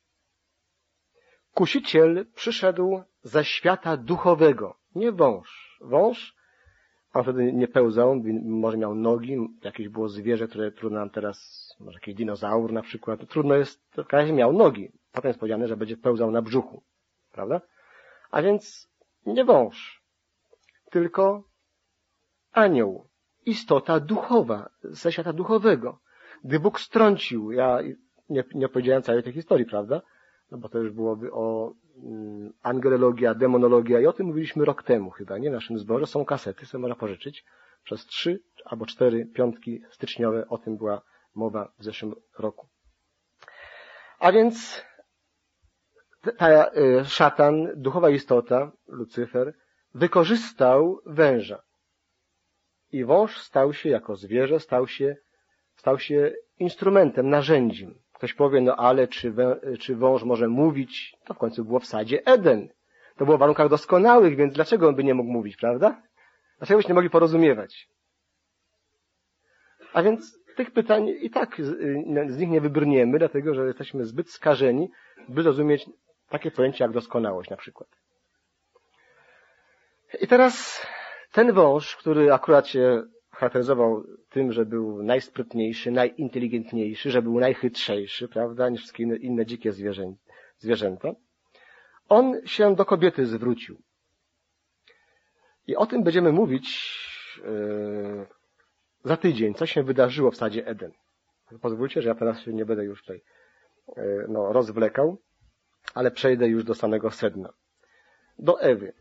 Kusiciel przyszedł ze świata duchowego, nie wąż. Wąż, on wtedy nie pełzał, może miał nogi, jakieś było zwierzę, które trudno nam teraz, może jakiś dinozaur na przykład, to trudno jest, w każdym razie miał nogi. Potem jest powiedziane, że będzie pełzał na brzuchu, prawda? A więc nie wąż, tylko anioł, istota duchowa, ze świata duchowego. Gdy Bóg strącił, ja nie, nie opowiedziałem całej tej historii, prawda? No bo to już byłoby o mm, angelologia, demonologia i o tym mówiliśmy rok temu chyba, nie? W naszym zborze są kasety, sobie można pożyczyć. Przez trzy albo cztery piątki styczniowe o tym była mowa w zeszłym roku. A więc ta y, szatan, duchowa istota, Lucyfer, wykorzystał węża. I wąż stał się, jako zwierzę, stał się, stał się instrumentem, narzędziem. Ktoś powie, no ale czy, wę, czy wąż może mówić? To w końcu było w sadzie Eden. To było w warunkach doskonałych, więc dlaczego on by nie mógł mówić, prawda? Dlaczego byśmy nie mogli porozumiewać? A więc tych pytań i tak z, z nich nie wybrniemy, dlatego że jesteśmy zbyt skażeni, by rozumieć takie pojęcie jak doskonałość na przykład. I teraz ten wąż, który akurat się charakteryzował tym, że był najsprytniejszy, najinteligentniejszy, że był najchytrzejszy, prawda, niż wszystkie inne, inne dzikie zwierzę, zwierzęta, on się do kobiety zwrócił. I o tym będziemy mówić yy, za tydzień, co się wydarzyło w sadzie Eden. Pozwólcie, że ja teraz się nie będę już tutaj yy, no, rozwlekał, ale przejdę już do samego sedna. Do Ewy.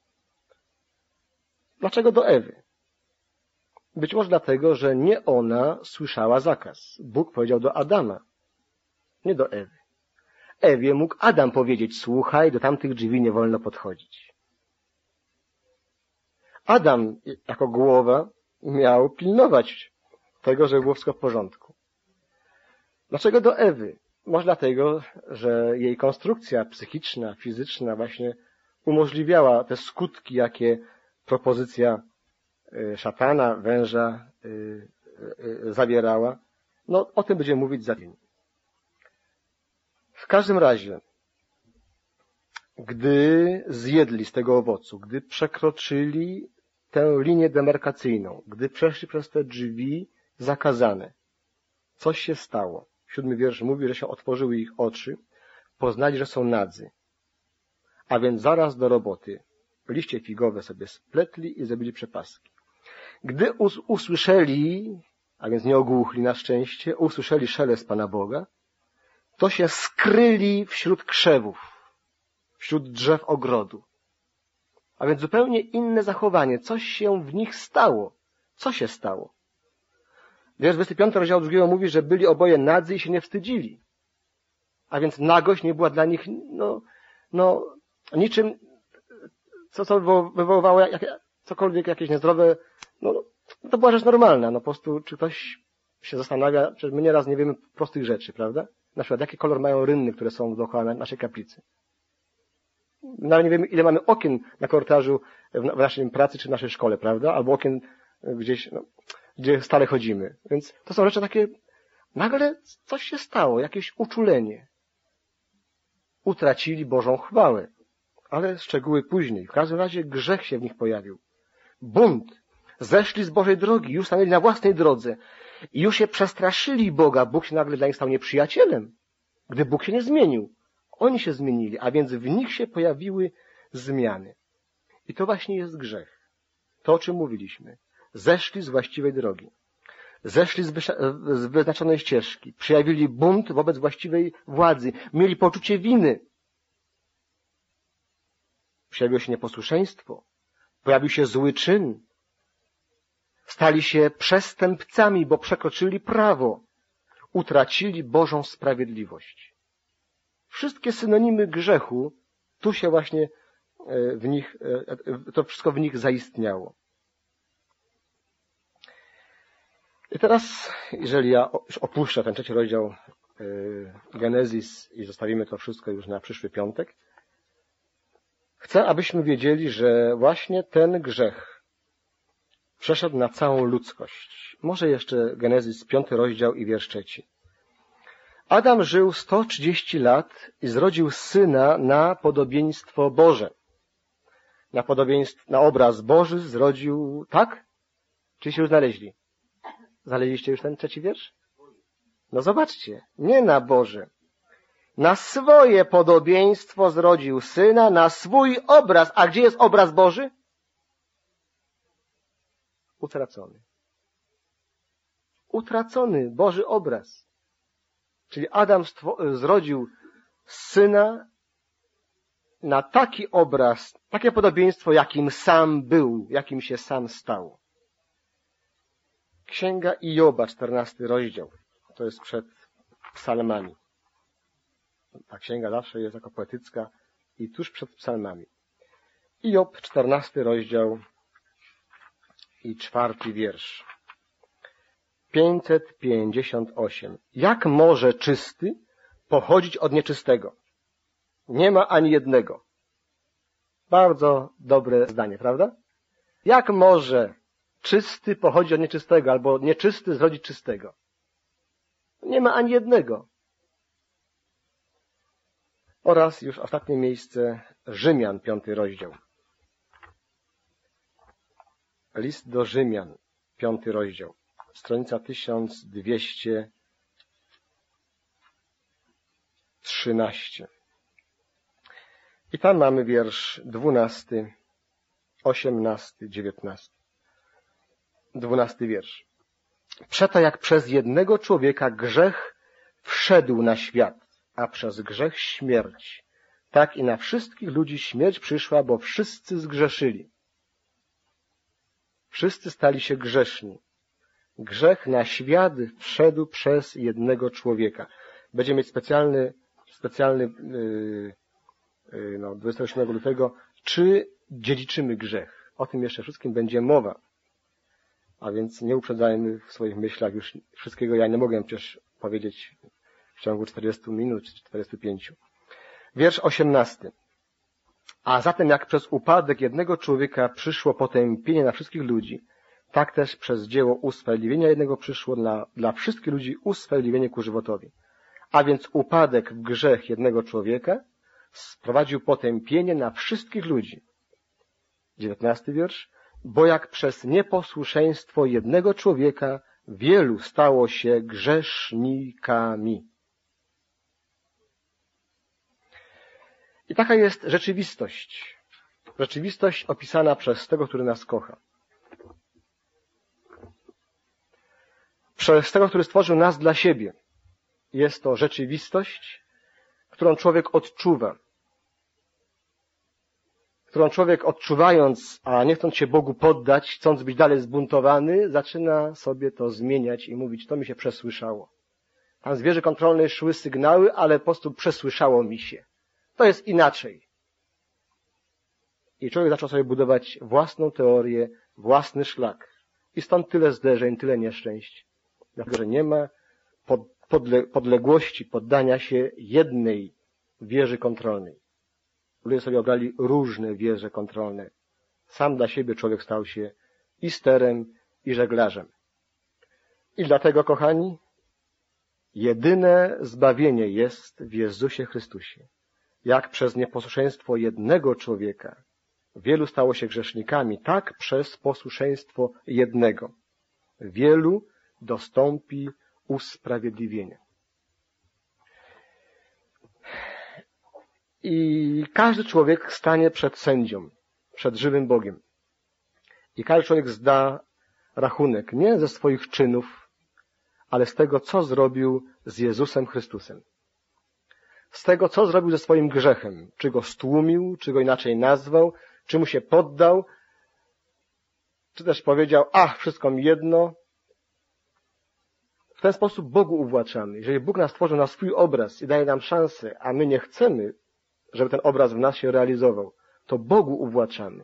Dlaczego do Ewy? Być może dlatego, że nie ona słyszała zakaz. Bóg powiedział do Adama, nie do Ewy. Ewie mógł Adam powiedzieć, słuchaj, do tamtych drzwi nie wolno podchodzić. Adam jako głowa miał pilnować tego, żeby było wszystko w porządku. Dlaczego do Ewy? Może dlatego, że jej konstrukcja psychiczna, fizyczna właśnie umożliwiała te skutki, jakie propozycja szatana, węża yy, yy, zawierała. No, o tym będziemy mówić za dzień. W każdym razie, gdy zjedli z tego owocu, gdy przekroczyli tę linię demarkacyjną, gdy przeszli przez te drzwi zakazane, coś się stało. Siódmy wiersz mówi, że się otworzyły ich oczy, poznali, że są nadzy. A więc zaraz do roboty. Liście figowe sobie spletli i zrobili przepaski. Gdy us usłyszeli, a więc nie ogłuchli na szczęście, usłyszeli szelest Pana Boga, to się skryli wśród krzewów, wśród drzew ogrodu. A więc zupełnie inne zachowanie. Coś się w nich stało. Co się stało? Wiersz dwudziesty piąty rozdział drugiego mówi, że byli oboje nadzy i się nie wstydzili. A więc nagość nie była dla nich no, no, niczym, co, co wywoływało jak, cokolwiek jakieś niezdrowe, no, to była rzecz normalna. No po prostu, czy ktoś się zastanawia, przecież my nieraz nie wiemy prostych rzeczy, prawda? Na przykład, jaki kolor mają rynny, które są dookoła naszej kaplicy. Nawet nie wiemy, ile mamy okien na korytarzu w naszej pracy czy w naszej szkole, prawda? Albo okien gdzieś, no, gdzie stale chodzimy. Więc to są rzeczy takie, nagle coś się stało, jakieś uczulenie. Utracili Bożą chwałę. Ale szczegóły później. W każdym razie grzech się w nich pojawił. Bunt. Zeszli z Bożej drogi, już stanęli na własnej drodze. I już się przestraszyli Boga. Bóg się nagle dla nich stał nieprzyjacielem. Gdy Bóg się nie zmienił. Oni się zmienili, a więc w nich się pojawiły zmiany. I to właśnie jest grzech. To, o czym mówiliśmy. Zeszli z właściwej drogi. Zeszli z, z wyznaczonej ścieżki. Przejawili bunt wobec właściwej władzy. Mieli poczucie winy. Przejawiło się nieposłuszeństwo. Pojawił się zły czyn. Stali się przestępcami, bo przekroczyli prawo. Utracili Bożą sprawiedliwość. Wszystkie synonimy grzechu, tu się właśnie w nich, to wszystko w nich zaistniało. I teraz, jeżeli ja już opuszczę ten trzeci rozdział Genezis i zostawimy to wszystko już na przyszły piątek, chcę, abyśmy wiedzieli, że właśnie ten grzech przeszedł na całą ludzkość. Może jeszcze Genezis, piąty rozdział i wiersz trzeci. Adam żył sto trzydzieści lat i zrodził syna na podobieństwo Boże. Na podobieństwo, na obraz Boży zrodził, tak? Czy się już znaleźli? Znaleźliście już ten trzeci wiersz? No zobaczcie, nie na Boże. Na swoje podobieństwo zrodził syna, na swój obraz. A gdzie jest obraz Boży? Utracony. Utracony Boży obraz. Czyli Adam zrodził syna na taki obraz, takie podobieństwo, jakim sam był, jakim się sam stał. Księga Ioba, czternasty rozdział. To jest przed psalmami. Ta księga zawsze jest jako poetycka i tuż przed psalmami. Iob, czternasty rozdział i czwarty wiersz. pięćset pięćdziesiąt osiem. Jak może czysty pochodzić od nieczystego? Nie ma ani jednego. Bardzo dobre zdanie, prawda? Jak może czysty pochodzić od nieczystego, albo nieczysty zrodzić czystego? Nie ma ani jednego. Oraz już ostatnie miejsce, Rzymian, piąty rozdział. List do Rzymian, piąty rozdział. Stronica tysiąc dwieście trzynaście. I tam mamy wiersz dwunasty, osiemnasty, dziewiętnasty. Dwunasty wiersz. Przeto jak przez jednego człowieka grzech wszedł na świat, a przez grzech śmierć, tak i na wszystkich ludzi śmierć przyszła, bo wszyscy zgrzeszyli. Wszyscy stali się grzeszni. Grzech na świat wszedł przez jednego człowieka. Będziemy mieć specjalny, specjalny yy, yy, no, dwudziestego siódmego lutego, czy dziedziczymy grzech. O tym jeszcze wszystkim będzie mowa. A więc nie uprzedzajmy w swoich myślach już wszystkiego. Ja nie mogę przecież powiedzieć w ciągu czterdziestu minut czy czterdziestu pięciu. Wiersz osiemnasty. A zatem jak przez upadek jednego człowieka przyszło potępienie na wszystkich ludzi, tak też przez dzieło usprawiedliwienia jednego przyszło dla, dla wszystkich ludzi usprawiedliwienie ku żywotowi. A więc upadek w grzech jednego człowieka sprowadził potępienie na wszystkich ludzi. dziewiętnasty wiersz. Bo jak przez nieposłuszeństwo jednego człowieka wielu stało się grzesznikami. I taka jest rzeczywistość. Rzeczywistość opisana przez tego, który nas kocha. przez tego, który stworzył nas dla siebie. Jest to rzeczywistość, którą człowiek odczuwa. Którą człowiek odczuwając, a nie chcąc się Bogu poddać, chcąc być dalej zbuntowany, zaczyna sobie to zmieniać i mówić, to mi się przesłyszało. Tam z wieży kontrolnej szły sygnały, ale po prostu przesłyszało mi się. To jest inaczej. I człowiek zaczął sobie budować własną teorię, własny szlak. I stąd tyle zderzeń, tyle nieszczęść. Dlatego, że nie ma pod, podle, podległości, poddania się jednej wieży kontrolnej. Ludzie sobie obrali różne wieże kontrolne. Sam dla siebie człowiek stał się i sterem, i żeglarzem. I dlatego, kochani, jedyne zbawienie jest w Jezusie Chrystusie. Jak przez nieposłuszeństwo jednego człowieka wielu stało się grzesznikami, tak przez posłuszeństwo jednego wielu dostąpi usprawiedliwienia. I każdy człowiek stanie przed sędzią, przed żywym Bogiem. I każdy człowiek zda rachunek nie ze swoich czynów, ale z tego, co zrobił z Jezusem Chrystusem. Z tego, co zrobił ze swoim grzechem. Czy go stłumił, czy go inaczej nazwał, czy mu się poddał, czy też powiedział, ach, wszystko mi jedno. W ten sposób Bogu uwłaczamy. Jeżeli Bóg nas stworzył na swój obraz i daje nam szansę, a my nie chcemy, żeby ten obraz w nas się realizował, to Bogu uwłaczamy.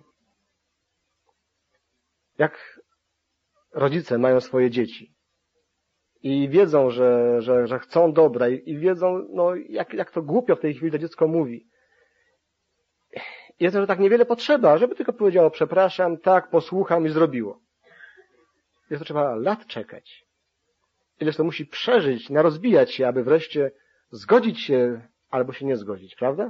Jak rodzice mają swoje dzieci i wiedzą, że, że, że chcą dobra i, i wiedzą, no jak, jak to głupio w tej chwili to dziecko mówi. Jest, że tak niewiele potrzeba, żeby tylko powiedziało przepraszam, tak, posłucham i zrobiło. Jest to trzeba lat czekać. Ileż to musi przeżyć, narozbijać się, aby wreszcie zgodzić się albo się nie zgodzić, prawda?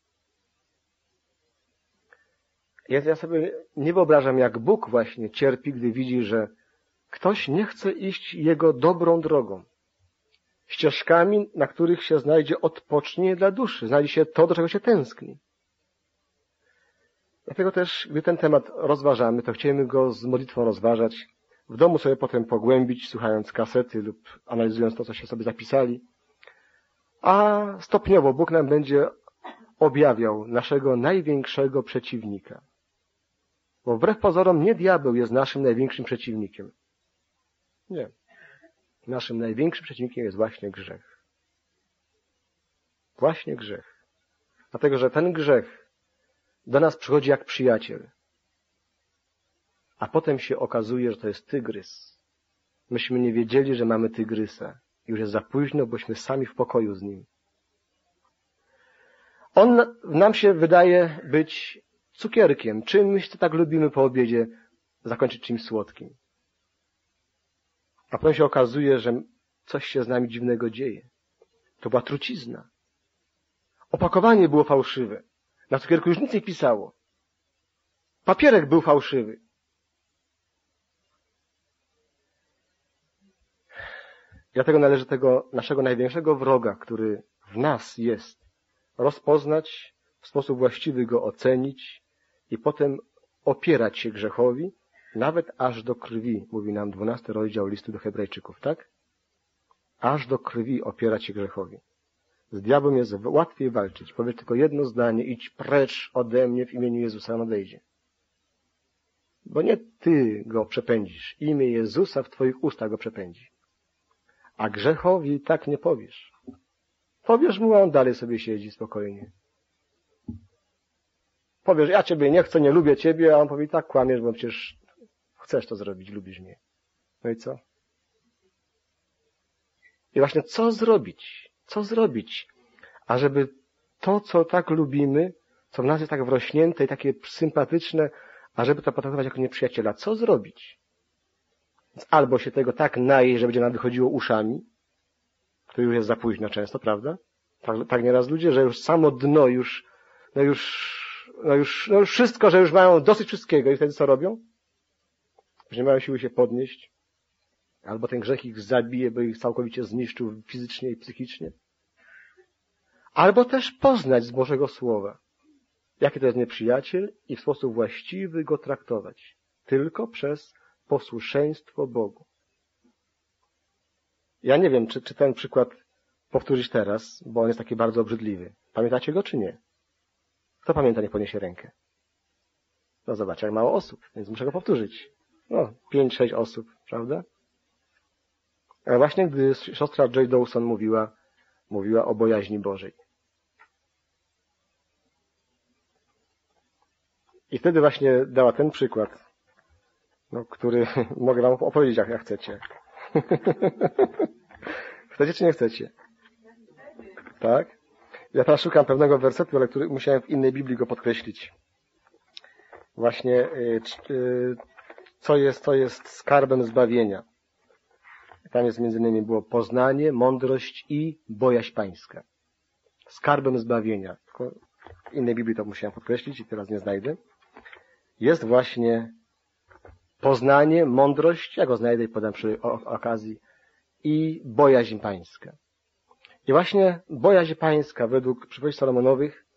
Ja sobie nie wyobrażam, jak Bóg właśnie cierpi, gdy widzi, że ktoś nie chce iść Jego dobrą drogą. Ścieżkami, na których się znajdzie odpocznienie dla duszy, znajdzie się to, do czego się tęskni. Dlatego też, gdy ten temat rozważamy, to chcemy go z modlitwą rozważać, w domu sobie potem pogłębić, słuchając kasety lub analizując to, co się sobie zapisali. A stopniowo Bóg nam będzie objawiał naszego największego przeciwnika. Bo wbrew pozorom nie diabeł jest naszym największym przeciwnikiem. Nie. Naszym największym przeciwnikiem jest właśnie grzech. Właśnie grzech. Dlatego, że ten grzech do nas przychodzi jak przyjaciel. A potem się okazuje, że to jest tygrys. Myśmy nie wiedzieli, że mamy tygrysa. Już jest za późno, bośmy sami w pokoju z nim. On nam się wydaje być cukierkiem. Czymś, co tak lubimy po obiedzie zakończyć czymś słodkim. A potem się okazuje, że coś się z nami dziwnego dzieje. To była trucizna. Opakowanie było fałszywe. Na cukierku już nic nie pisało. Papierek był fałszywy. Dlatego należy tego naszego największego wroga, który w nas jest, rozpoznać, w sposób właściwy go ocenić i potem opierać się grzechowi, nawet aż do krwi, mówi nam dwunasty rozdział listu do Hebrajczyków, tak? Aż do krwi opierać się grzechowi. Z diabłem jest łatwiej walczyć. Powiedz tylko jedno zdanie, idź precz ode mnie w imieniu Jezusa, on odejdzie. Bo nie ty go przepędzisz, imię Jezusa w twoich ustach go przepędzi. A grzechowi tak nie powiesz. Powiesz mu, a on dalej sobie siedzi spokojnie. Powiesz, ja ciebie nie chcę, nie lubię ciebie, a on powie, tak kłamiesz, bo przecież chcesz to zrobić, lubisz mnie. No i co? I właśnie co zrobić? Co zrobić? Ażeby to, co tak lubimy, co w nas jest tak wrośnięte i takie sympatyczne, ażeby to potraktować jako nieprzyjaciela. Co zrobić? Więc albo się tego tak najeść, że będzie nam wychodziło uszami, to już jest za późno często, prawda? Tak, tak nieraz ludzie, że już samo dno, już, no już, no już, no już wszystko, że już mają dosyć wszystkiego i wtedy co robią? Że nie mają siły się podnieść. Albo ten grzech ich zabije, bo ich całkowicie zniszczył fizycznie i psychicznie. Albo też poznać z Bożego Słowa, jaki to jest nieprzyjaciel i w sposób właściwy go traktować. Tylko przez posłuszeństwo Bogu. Ja nie wiem, czy, czy ten przykład powtórzyć teraz, bo on jest taki bardzo obrzydliwy. Pamiętacie go, czy nie? Kto pamięta, niech podniesie rękę. No zobacz, jak mało osób, więc muszę go powtórzyć. No, pięć, sześć osób, prawda? Ale właśnie gdy siostra Joy Dawson mówiła, mówiła o bojaźni Bożej. I wtedy właśnie dała ten przykład, no, który mogę wam opowiedzieć, jak, jak chcecie. Chcecie czy nie chcecie? Tak? Ja teraz szukam pewnego wersetu, ale który musiałem w innej Biblii go podkreślić. Właśnie, co jest, co jest skarbem zbawienia. Tam jest między innymi było poznanie, mądrość i bojaźń pańska. Skarbem zbawienia. Tylko w innej Biblii to musiałem podkreślić i teraz nie znajdę. Jest właśnie poznanie, mądrość, ja go znajdę i podam przy okazji, i bojaźń pańska. I właśnie bojaźń pańska według przypowieści Salomonowych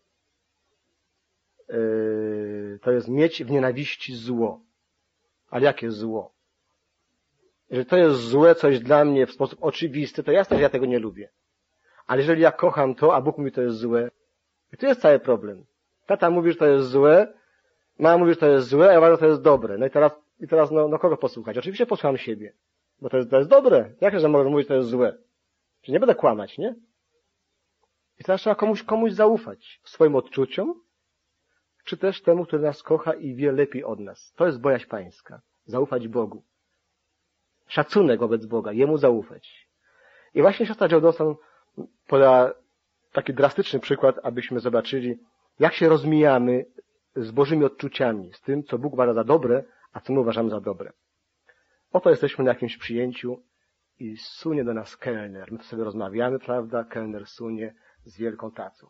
yy, to jest mieć w nienawiści zło. Ale jakie zło? Jeżeli to jest złe coś dla mnie w sposób oczywisty, to jasne, że ja tego nie lubię. Ale jeżeli ja kocham to, a Bóg mówi, że to jest złe, i tu jest cały problem. Tata mówi, że to jest złe, mama mówi, że to jest złe, a ja uważam, że to jest dobre. No i teraz, i teraz no, no kogo posłuchać? Oczywiście posłucham siebie. Bo to jest, to jest dobre. Jak że mogę mówić, że to jest złe? Czyli nie będę kłamać, nie? I teraz trzeba komuś, komuś zaufać. Swoim odczuciom, czy też temu, który nas kocha i wie lepiej od nas. To jest bojaźń pańska. Zaufać Bogu. Szacunek wobec Boga. Jemu zaufać. I właśnie siostra Joy Dawson poda taki drastyczny przykład, abyśmy zobaczyli, jak się rozmijamy z Bożymi odczuciami, z tym, co Bóg uważa za dobre, a co my uważamy za dobre. Oto jesteśmy na jakimś przyjęciu i sunie do nas kelner. My to sobie rozmawiamy, prawda? Kelner sunie z wielką tacą.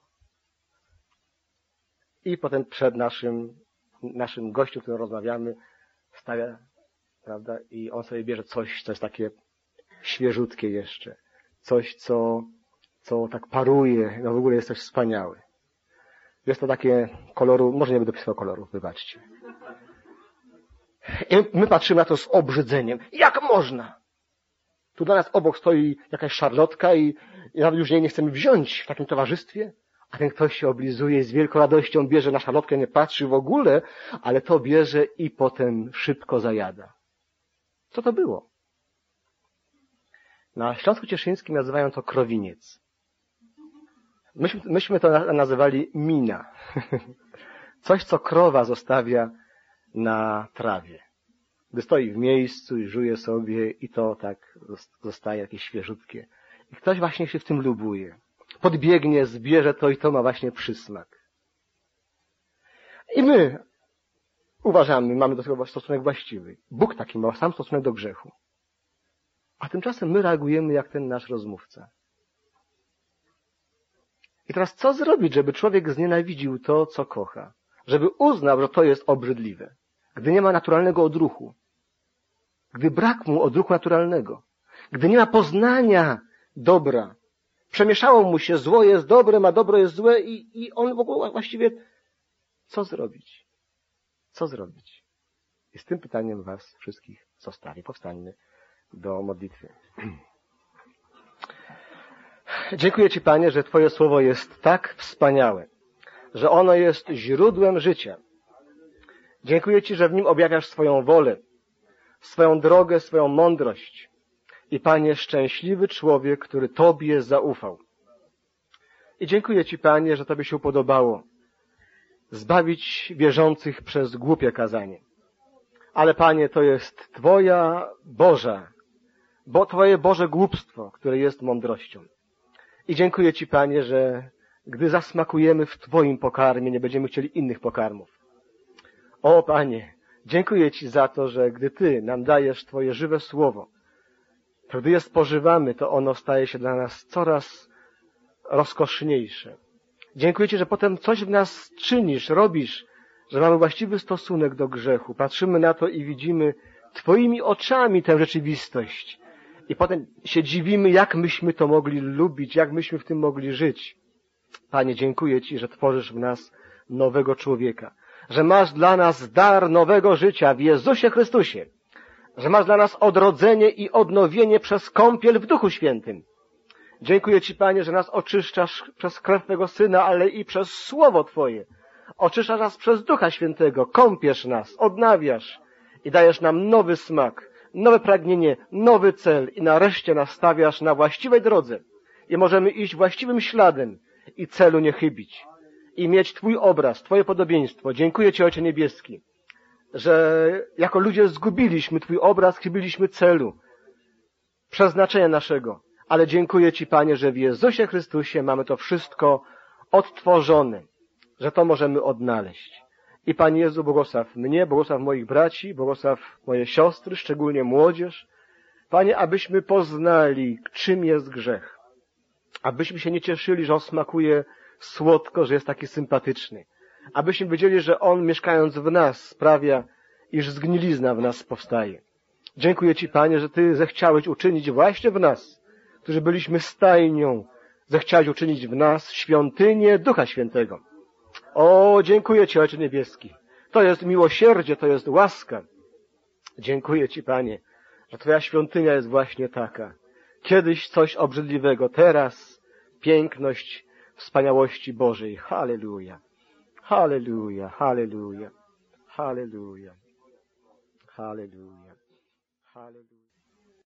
I potem przed naszym, naszym gościem, z którym rozmawiamy, stawia, prawda? I on sobie bierze coś, co jest takie świeżutkie jeszcze. Coś, co, co tak paruje. No w ogóle jest coś wspaniałe. Jest to takie koloru, może nie będę pisywał kolorów, wybaczcie. I my patrzymy na to z obrzydzeniem. Jak można? Tu do nas obok stoi jakaś szarlotka i, i nawet już jej nie chcemy wziąć w takim towarzystwie. A ten ktoś się oblizuje i z wielką radością bierze na szarlotkę, nie patrzy w ogóle, ale to bierze i potem szybko zajada. Co to było? Na Śląsku Cieszyńskim nazywają to krowiniec. Myśmy, myśmy to nazywali mina. Coś, co krowa zostawia na trawie. Gdy stoi w miejscu i żuje sobie i to tak zostaje jakieś świeżutkie. I ktoś właśnie się w tym lubuje. Podbiegnie, zbierze to i to ma właśnie przysmak. I my uważamy, mamy do tego stosunek właściwy. Bóg taki ma sam stosunek do grzechu. A tymczasem my reagujemy jak ten nasz rozmówca. I teraz co zrobić, żeby człowiek znienawidził to, co kocha? Żeby uznał, że to jest obrzydliwe. Gdy nie ma naturalnego odruchu. Gdy brak mu odruchu naturalnego. Gdy nie ma poznania dobra. Przemieszało mu się, zło jest dobre, a dobro jest złe i, i on w ogóle właściwie co zrobić? Co zrobić? I z tym pytaniem was wszystkich zostawię. Powstańmy do modlitwy. Dziękuję Ci, Panie, że Twoje słowo jest tak wspaniałe, że ono jest źródłem życia. Dziękuję Ci, że w nim objawiasz swoją wolę, swoją drogę, swoją mądrość. I Panie, szczęśliwy człowiek, który Tobie zaufał. I dziękuję Ci, Panie, że Tobie się podobało zbawić wierzących przez głupie kazanie. Ale Panie, to jest Twoja Boża, bo Twoje Boże głupstwo, które jest mądrością. I dziękuję Ci, Panie, że gdy zasmakujemy w Twoim pokarmie, nie będziemy chcieli innych pokarmów. O Panie, dziękuję Ci za to, że gdy Ty nam dajesz Twoje żywe słowo, to gdy je spożywamy, to ono staje się dla nas coraz rozkoszniejsze. Dziękuję Ci, że potem coś w nas czynisz, robisz, że mamy właściwy stosunek do grzechu. Patrzymy na to i widzimy Twoimi oczami tę rzeczywistość. I potem się dziwimy, jak myśmy to mogli lubić, jak myśmy w tym mogli żyć. Panie, dziękuję Ci, że tworzysz w nas nowego człowieka, że masz dla nas dar nowego życia w Jezusie Chrystusie, że masz dla nas odrodzenie i odnowienie przez kąpiel w Duchu Świętym. Dziękuję Ci, Panie, że nas oczyszczasz przez krew Twego Syna, ale i przez Słowo Twoje. Oczyszczasz nas przez Ducha Świętego, kąpiesz nas, odnawiasz i dajesz nam nowy smak, nowe pragnienie, nowy cel i nareszcie nas stawiasz na właściwej drodze i możemy iść właściwym śladem i celu nie chybić i mieć Twój obraz, Twoje podobieństwo. Dziękuję Ci, Ojcze Niebieski, że jako ludzie zgubiliśmy Twój obraz, chybiliśmy celu, przeznaczenia naszego. Ale dziękuję Ci, Panie, że w Jezusie Chrystusie mamy to wszystko odtworzone, że to możemy odnaleźć. I Panie Jezu, błogosław mnie, błogosław moich braci, błogosław moje siostry, szczególnie młodzież. Panie, abyśmy poznali, czym jest grzech. Abyśmy się nie cieszyli, że on smakuje słodko, że jest taki sympatyczny. Abyśmy wiedzieli, że on, mieszkając w nas, sprawia, iż zgnilizna w nas powstaje. Dziękuję Ci, Panie, że Ty zechciałeś uczynić właśnie w nas, którzy byliśmy stajnią, zechciałeś uczynić w nas świątynię Ducha Świętego. O, dziękuję Ci, Ojcze Niebieski. To jest miłosierdzie, to jest łaska. Dziękuję Ci, Panie, że Twoja świątynia jest właśnie taka. Kiedyś coś obrzydliwego, teraz piękność wspaniałości Bożej. Halleluja. Halleluja, halleluja, halleluja, halleluja, halleluja.